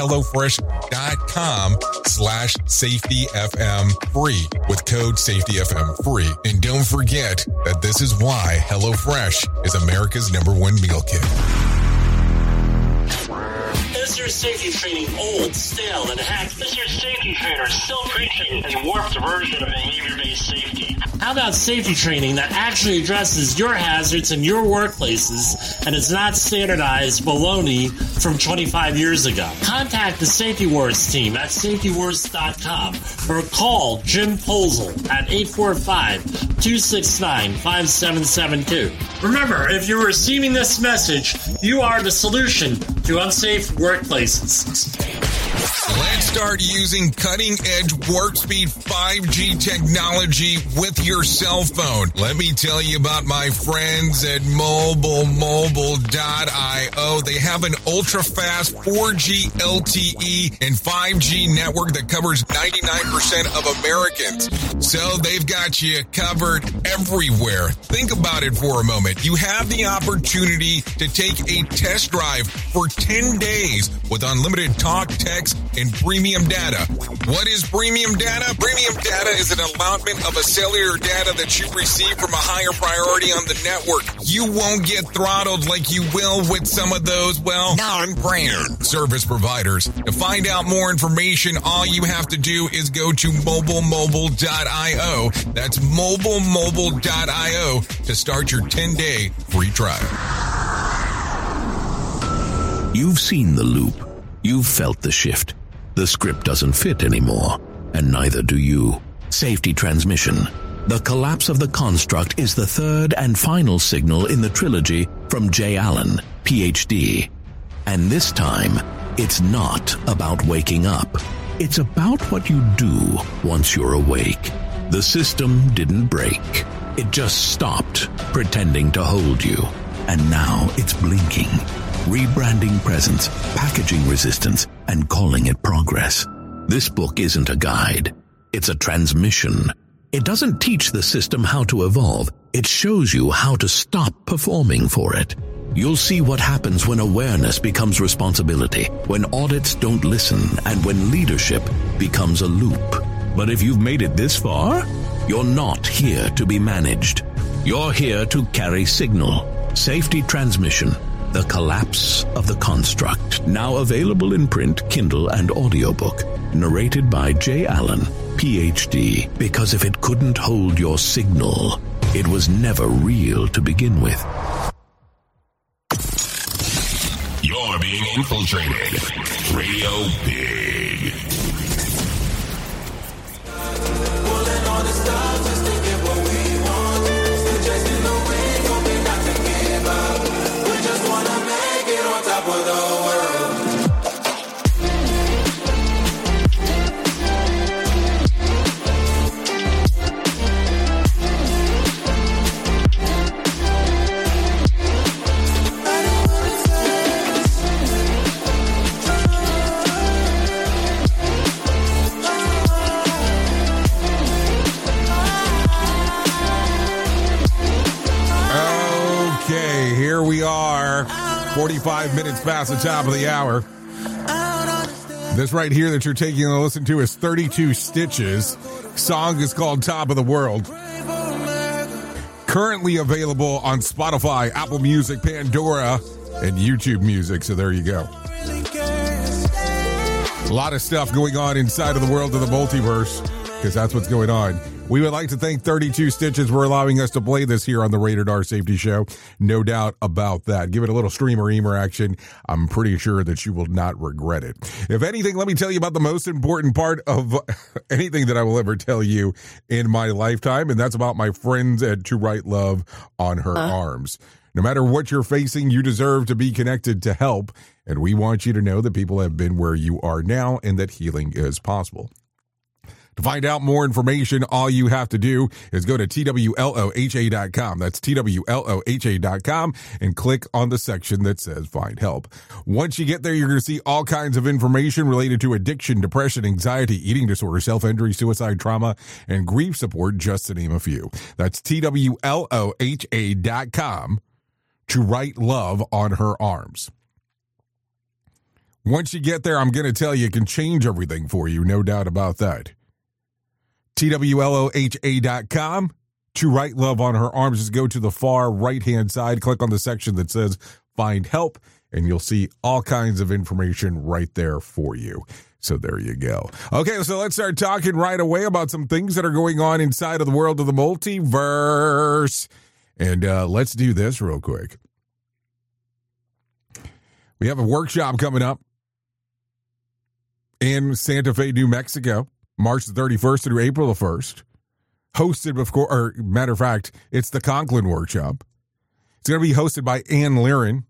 HelloFresh.com/SafetyFM free with code SafetyFM free. And don't forget that this is why HelloFresh is America's #1 meal kit. Is your safety training old, stale, and hacked? Is your safety trainer still preaching a warped version of behavior-based safety? How about safety training that actually addresses your hazards in your workplaces and is not standardized baloney from 25 years ago? Contact the Safety Wars team at safetywars.com or call Jim Posel at 845-269-5772. Remember, if you're receiving this message, you are the solution to unsafe workplaces. Let's start using cutting-edge warp speed 5G technology with your cell phone. Let me tell you about my friends at mobilemobile.io. They have an ultra-fast 4G LTE and 5G network that covers 99% of Americans. So they've got you covered everywhere. Think about it for a moment. You have the opportunity to take a test drive for 10 days with unlimited talk, text, and premium data. What is premium data? Premium data is an allotment of a cellular data that you receive from a higher priority on the network. You won't get throttled like you will with some of those, well, non-brand service providers. To find out more information, all you have to do is go to mobilemobile.io. That's mobilemobile.io to start your 10-day free trial. You've seen the loop. You've felt the shift. The script doesn't fit anymore, and neither do you. Safety transmission. The collapse of the construct is the third and final signal in the trilogy from Jay Allen, PhD. And this time, it's not about waking up. It's about what you do once you're awake. The system didn't break. It just stopped pretending to hold you. And now it's blinking. Rebranding presence, packaging resistance, and calling it progress. This book isn't a guide. It's a transmission. It doesn't teach the system how to evolve. It shows you how to stop performing for it. You'll see what happens when awareness becomes responsibility, when audits don't listen, and when leadership becomes a loop. But if you've made it this far, you're not here to be managed. You're here to carry signal. Safety transmission. The Collapse of the Construct. Now available in print, Kindle, and audiobook. Narrated by Jay Allen, PhD. Because if it couldn't hold your signal, it was never real to begin with. You're being infiltrated. Radio Big. Pulling all the stars just to get what we want. Still chasing the wind, hoping not to give up. We just wanna make it on top of the world. Here we are, 45 minutes past the top of the hour. This right here that you're taking a listen to is 32 Stitches. Song is called Top of the World. Currently available on Spotify, Apple Music, Pandora, and YouTube Music. So there you go. A lot of stuff going on inside of the world of the multiverse, because that's what's going on. We would like to thank 32 Stitches for allowing us to play this here on the Rated R Safety Show. No doubt about that. Give it a little streamer-eamer action. I'm pretty sure that you will not regret it. If anything, let me tell you about the most important part of anything that I will ever tell you in my lifetime, and that's about my friends at To Write Love on Her Arms. No matter what you're facing, you deserve to be connected to help, and we want you to know that people have been where you are now and that healing is possible. To find out more information, all you have to do is go to TWLOHA.com. That's TWLOHA.com and click on the section that says Find Help. Once you get there, you're going to see all kinds of information related to addiction, depression, anxiety, eating disorder, self-injury, suicide, trauma, and grief support, just to name a few. That's TWLOHA.com to write love on her arms. Once you get there, I'm going to tell you, it can change everything for you, no doubt about that. TWLOHA.com to write love on her arms. Just go to the far right-hand side, click on the section that says Find Help, and you'll see all kinds of information right there for you. So there you go. Okay, so let's start talking right away about some things that are going on inside of the world of the multiverse. And let's do this real quick. We have a workshop coming up in Santa Fe, New Mexico, March the 31st through April the 1st. Hosted before, or matter of fact, it's the Conklin Workshop. It's going to be hosted by Ann Liren.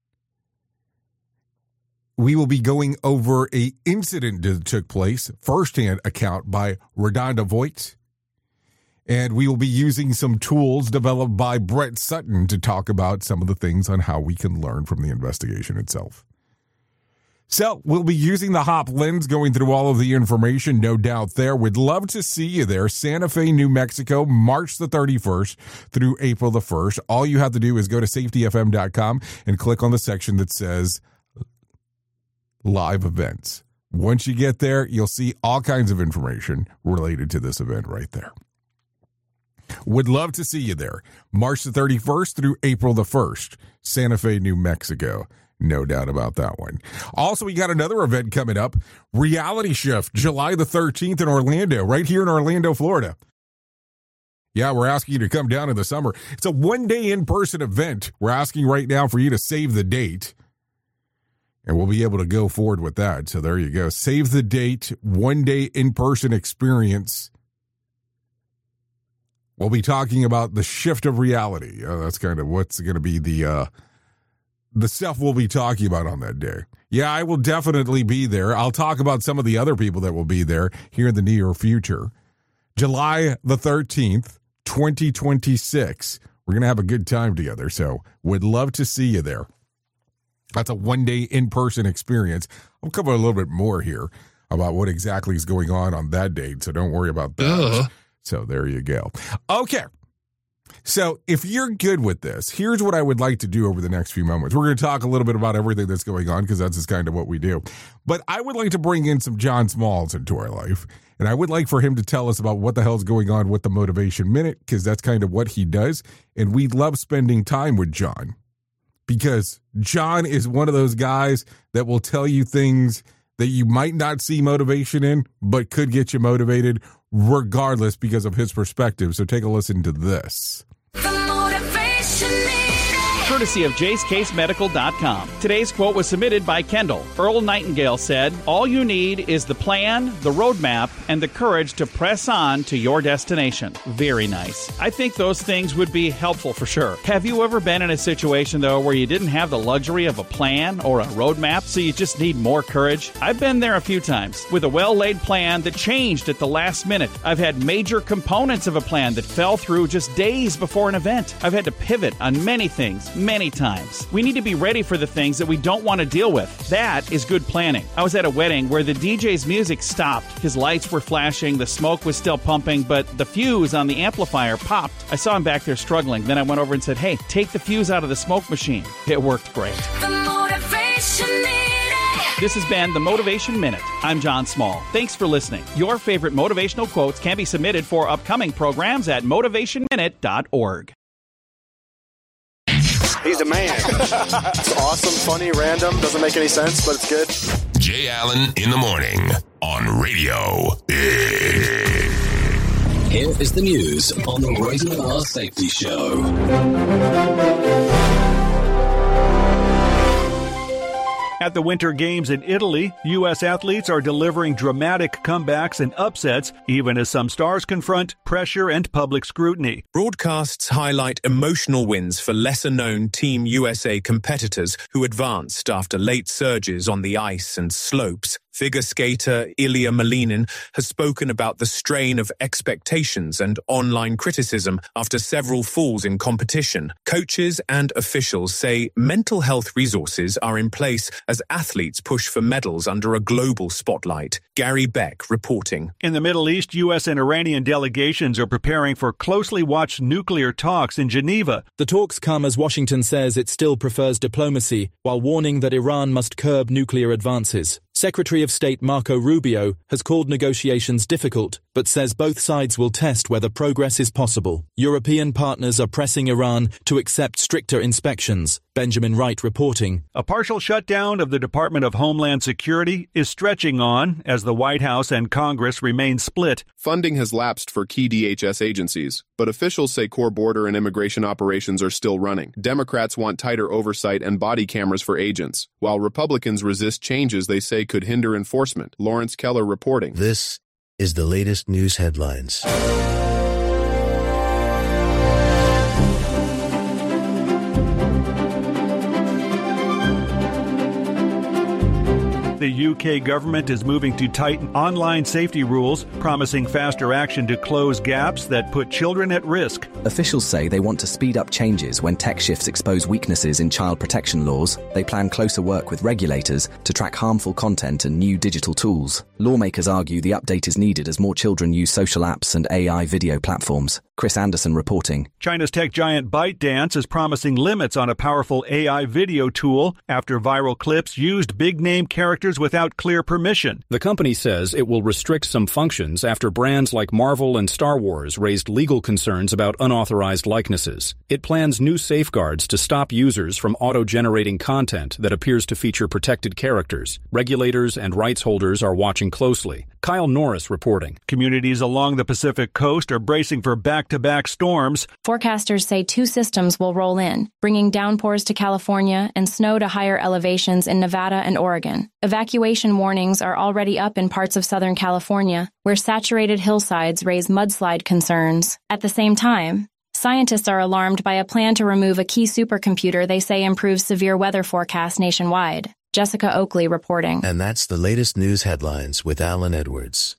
We will be going over a incident that took place, firsthand account by Redonda Voigt. And we will be using some tools developed by Brett Sutton to talk about some of the things on how we can learn from the investigation itself. So we'll be using the Hop lens, going through all of the information, no doubt there. We'd love to see you there. Santa Fe, New Mexico, March the 31st through April the 1st. All you have to do is go to safetyfm.com and click on the section that says Live Events. Once you get there, you'll see all kinds of information related to this event right there. Would love to see you there. March the 31st through April the 1st, Santa Fe, New Mexico. No doubt about that one. Also, we got another event coming up, Reality Shift, July the 13th in Orlando, right here in Orlando, Florida. Yeah, we're asking you to come down in the summer. It's a one-day in-person event. We're asking right now for you to save the date, and we'll be able to go forward with that. So there you go. Save the date, one-day in-person experience. We'll be talking about the shift of reality. That's kind of what's going to be the stuff we'll be talking about on that day. Yeah, I will definitely be there. I'll talk about some of the other people that will be there here in the near future. July the 13th, 2026. We're going to have a good time together, so would love to see you there. That's a one-day in-person experience. I'll cover a little bit more here about what exactly is going on that date, so don't worry about that. So there you go. Okay. So if you're good with this, here's what I would like to do over the next few moments. We're going to talk a little bit about everything that's going on because that's just kind of what we do. But I would like to bring in some John Smalls into our life. And I would like for him to tell us about what the hell's going on with the Motivation Minute because that's kind of what he does. And we love spending time with John because John is one of those guys that will tell you things that you might not see motivation in, but could get you motivated regardless because of his perspective. So take a listen to this. Courtesy of JaceCaseMedical.com. Today's quote was submitted by Kendall. Earl Nightingale said, "All you need is the plan, the roadmap, and the courage to press on to your destination." Very nice. I think those things would be helpful for sure. Have you ever been in a situation, though, where you didn't have the luxury of a plan or a roadmap, so you just need more courage? I've been there a few times with a well-laid plan that changed at the last minute. I've had major components of a plan that fell through just days before an event. I've had to pivot on many things, many times. We need to be ready for the things that we don't want to deal with. That is good planning. I was at a wedding where the DJ's music stopped. His lights were flashing, the smoke was still pumping, but the fuse on the amplifier popped. I saw him back there struggling. Then I went over and said, "Hey, take the fuse out of the smoke machine." It worked great. The Motivation Minute. This has been the Motivation Minute. I'm John Small. Thanks for listening. Your favorite motivational quotes can be submitted for upcoming programs at motivationminute.org. He's a man. It's awesome, funny, random, doesn't make any sense, but it's good. Jay Allen in the morning on Radio Big. Here is the news on the Rated R Safety Show. At the Winter Games in Italy, U.S. athletes are delivering dramatic comebacks and upsets, even as some stars confront pressure and public scrutiny. Broadcasts highlight emotional wins for lesser-known Team USA competitors who advanced after late surges on the ice and slopes. Figure skater Ilya Malinin has spoken about the strain of expectations and online criticism after several falls in competition. Coaches and officials say mental health resources are in place as athletes push for medals under a global spotlight. Gary Beck reporting. In the Middle East, U.S. and Iranian delegations are preparing for closely watched nuclear talks in Geneva. The talks come as Washington says it still prefers diplomacy, while warning that Iran must curb nuclear advances. Secretary of State Marco Rubio has called negotiations difficult, but says both sides will test whether progress is possible. European partners are pressing Iran to accept stricter inspections. Benjamin Wright reporting. A partial shutdown of the Department of Homeland Security is stretching on as the White House and Congress remain split. Funding has lapsed for key DHS agencies, but officials say core border and immigration operations are still running. Democrats want tighter oversight and body cameras for agents, while Republicans resist changes they say could hinder enforcement. Lawrence Keller reporting. This is the latest news headlines. The UK government is moving to tighten online safety rules, promising faster action to close gaps that put children at risk. Officials say they want to speed up changes when tech shifts expose weaknesses in child protection laws. They plan closer work with regulators to track harmful content and new digital tools. Lawmakers argue the update is needed as more children use social apps and AI video platforms. Chris Anderson reporting. China's tech giant ByteDance is promising limits on a powerful AI video tool after viral clips used big-name characters without clear permission. The company says it will restrict some functions after brands like Marvel and Star Wars raised legal concerns about unauthorized likenesses. It plans new safeguards to stop users from auto-generating content that appears to feature protected characters. Regulators and rights holders are watching closely. Kyle Norris reporting. Communities along the Pacific coast are bracing for back-to-back storms. Forecasters say two systems will roll in, bringing downpours to California and snow to higher elevations in Nevada and Oregon. Evacuation warnings are already up in parts of Southern California, where saturated hillsides raise mudslide concerns. At the same time, scientists are alarmed by a plan to remove a key supercomputer they say improves severe weather forecasts nationwide. Jessica Oakley reporting. And that's the latest news headlines with Alan Edwards.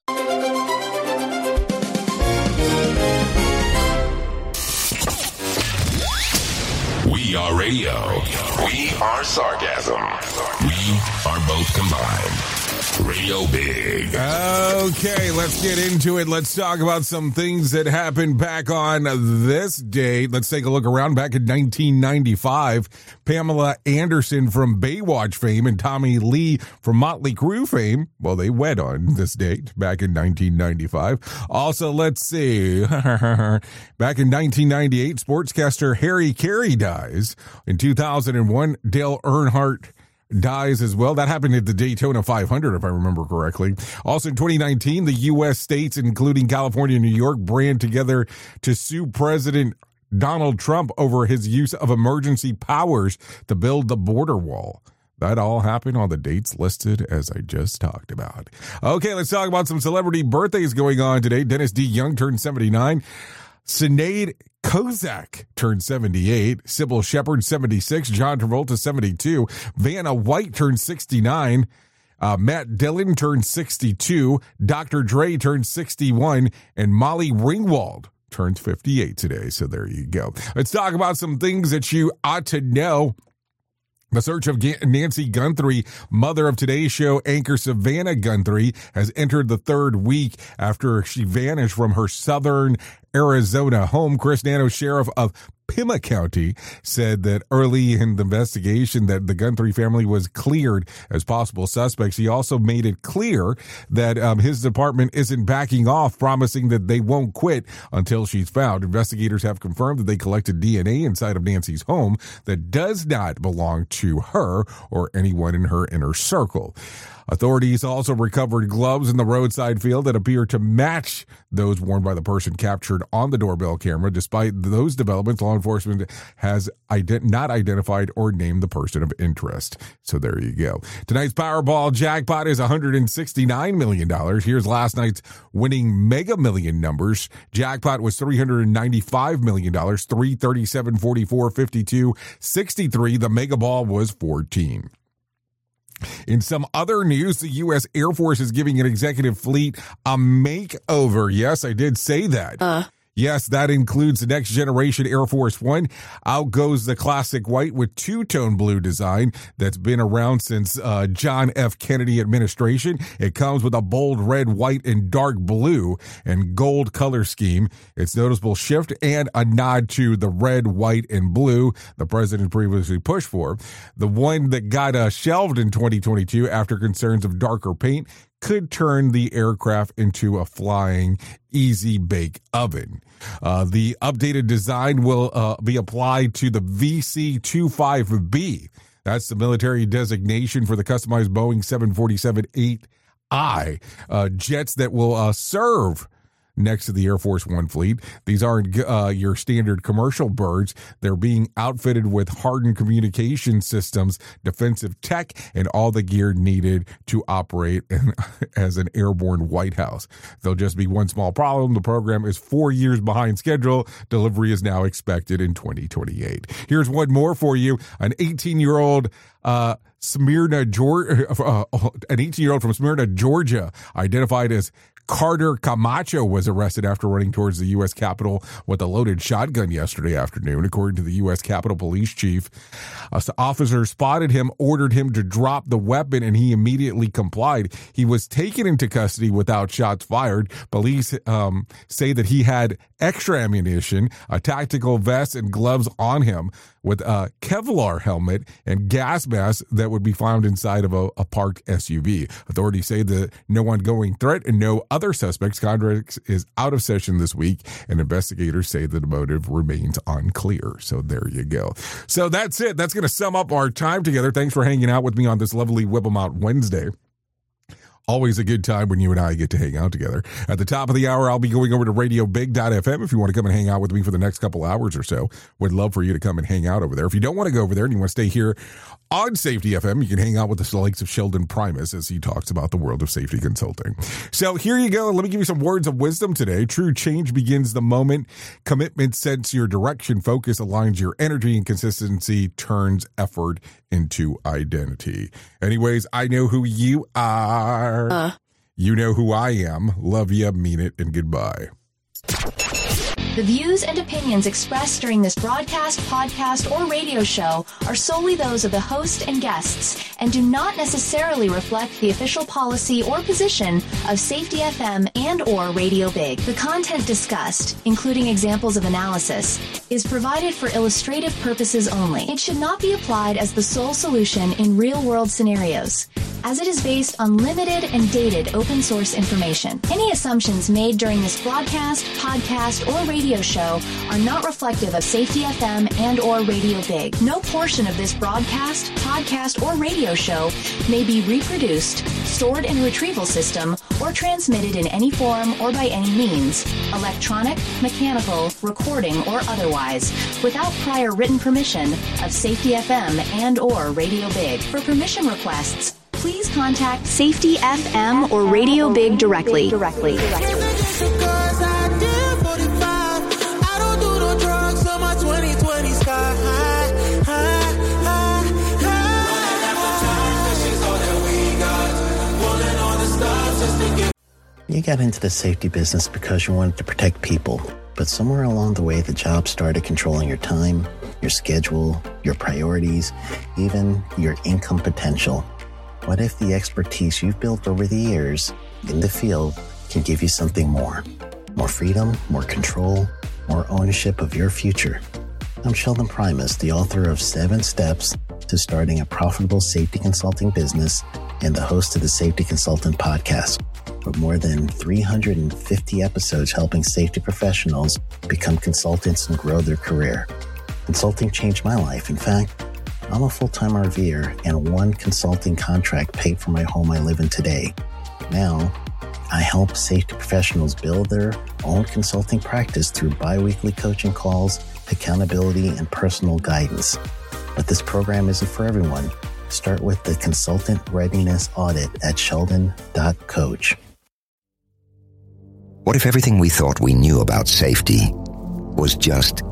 We are radio. We are sarcasm. We are both combined. Radio Big. Okay, let's get into it. Let's talk about some things that happened back on this date. Let's take a look around. Back in 1995, Pamela Anderson from Baywatch fame and Tommy Lee from Motley Crue fame, well, they wed on this date back in 1995. Also, let's see. Back in 1998, sportscaster Harry Carey dies. In 2001, Dale Earnhardt dies as well. That happened at the Daytona 500, if I remember correctly. Also in 2019, the U.S. states, including California and New York, brand together to sue President Donald Trump over his use of emergency powers to build the border wall. That all happened on the dates listed as I just talked about. Okay, let's talk about some celebrity birthdays going on today. Dennis D. Young turned 79. Sinead Kozak turned 78, Sybil Shepherd 76, John Travolta 72, Vanna White turned 69, Matt Dillon turned 62, Dr. Dre turned 61, and Molly Ringwald turned 58 today. So there you go. Let's talk about some things that you ought to know. The search of Nancy Guthrie, mother of Today's Show anchor Savannah Guthrie, has entered the third week after she vanished from her southern Arizona home. Chris Nano, sheriff of Pima County, said that early in the investigation that the Guthrie family was cleared as possible suspects. He also made it clear that his department isn't backing off, promising that they won't quit until she's found. Investigators have confirmed that they collected DNA inside of Nancy's home that does not belong to her or anyone in her inner circle. Authorities also recovered gloves in the roadside field that appear to match those worn by the person captured on the doorbell camera. Despite those developments, law enforcement has not identified or named the person of interest. So there you go. Tonight's Powerball jackpot is $169 million. Here's last night's winning Mega Million numbers. Jackpot was $395 million, 337, 44, 52, 63. The Mega Ball was 14. In some other news, the U.S. Air Force is giving an executive fleet a makeover. Yes, I did say that. Yes, that includes the next generation Air Force One. Out goes the classic white with two-tone blue design that's been around since John F. Kennedy administration. It comes with a bold red, white, and dark blue and gold color scheme. It's a noticeable shift and a nod to the red, white, and blue the president previously pushed for. The one that got shelved in 2022 after concerns of darker paint could turn the aircraft into a flying easy bake oven. The updated design will be applied to the VC-25B. That's the military designation for the customized Boeing 747-8I jets that will serve next to the Air Force One fleet. These aren't your standard commercial birds. They're being outfitted with hardened communication systems, defensive tech, and all the gear needed to operate as an airborne White House. There'll just be one small problem. The program is 4 years behind schedule. Delivery is now expected in 2028. Here's one more for you. An 18-year-old Smyrna, Georgia, an 18-year-old from Smyrna, Georgia, identified as Carter Camacho, was arrested after running towards the U.S. Capitol with a loaded shotgun yesterday afternoon. According to the U.S. Capitol Police Chief, officers spotted him, ordered him to drop the weapon, and he immediately complied. He was taken into custody without shots fired. Police say that he had extra ammunition, a tactical vest, and gloves on him with a Kevlar helmet and gas mask that would be found inside of a parked SUV. Authorities say that no ongoing threat and no other suspects. Congress is out of session this week, and investigators say that the motive remains unclear. So there you go. So that's it. That's going to sum up our time together. Thanks for hanging out with me on this lovely Whip 'em Out Wednesday. Always a good time when you and I get to hang out together. At the top of the hour, I'll be going over to RadioBig.fm if you want to come and hang out with me for the next couple hours or so. Would love for you to come and hang out over there. If you don't want to go over there and you want to stay here on Safety FM, you can hang out with the likes of Sheldon Primus as he talks about the world of safety consulting. So here you go. Let me give you some words of wisdom today. True change begins the moment commitment sets your direction, focus aligns your energy, and consistency turns effort into identity. Anyways, I know who you are. You know who I am. Love ya, mean it, and goodbye. The views and opinions expressed during this broadcast, podcast, or radio show are solely those of the host and guests and do not necessarily reflect the official policy or position of Safety FM and or Radio Big. The content discussed, including examples of analysis, is provided for illustrative purposes only. It should not be applied as the sole solution in real-world scenarios, as it is based on limited and dated open source information. Any assumptions made during this broadcast, podcast, or radio show are not reflective of Safety FM and or Radio Big. No portion of this broadcast, podcast, or radio show may be reproduced, stored in a retrieval system, or transmitted in any form or by any means, electronic, mechanical, recording, or otherwise, without prior written permission of Safety FM and or Radio Big. For permission requests, please contact Safety FM or Radio Big directly. You got into the safety business because you wanted to protect people, but somewhere along the way, the job started controlling your time, your schedule, your priorities, even your income potential. What if the expertise you've built over the years in the field can give you something more? More freedom, more control, more ownership of your future. I'm Sheldon Primus, the author of 7 Steps to Starting a Profitable Safety Consulting Business and the host of the Safety Consultant Podcast, with more than 350 episodes helping safety professionals become consultants and grow their career. Consulting changed my life. In fact, I'm a full-time RVer, and one consulting contract paid for my home I live in today. Now, I help safety professionals build their own consulting practice through bi-weekly coaching calls, accountability, and personal guidance. But this program isn't for everyone. Start with the Consultant Readiness Audit at sheldon.coach. What if everything we thought we knew about safety was just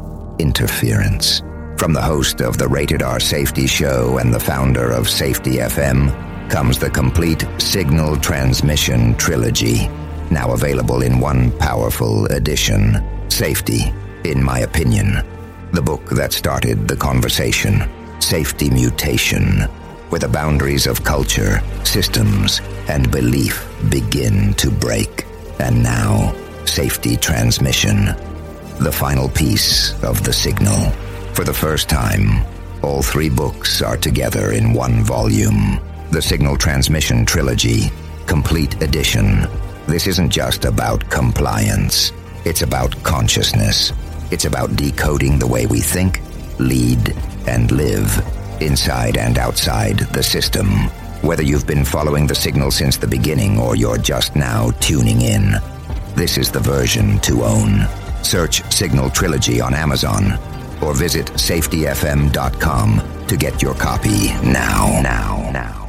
interference? From the host of the Rated R Safety Show and the founder of Safety FM, comes the complete Signal Transmission Trilogy, now available in one powerful edition. Safety, in my opinion. The book that started the conversation. Safety Mutation, where the boundaries of culture, systems, and belief begin to break. And now, Safety Transmission, the final piece of the signal. For the first time, all 3 books are together in one volume. The Signal Transmission Trilogy, Complete Edition. This isn't just about compliance. It's about consciousness. It's about decoding the way we think, lead, and live, inside and outside the system. Whether you've been following the signal since the beginning or you're just now tuning in, this is the version to own. Search Signal Trilogy on Amazon or visit safetyfm.com to get your copy now.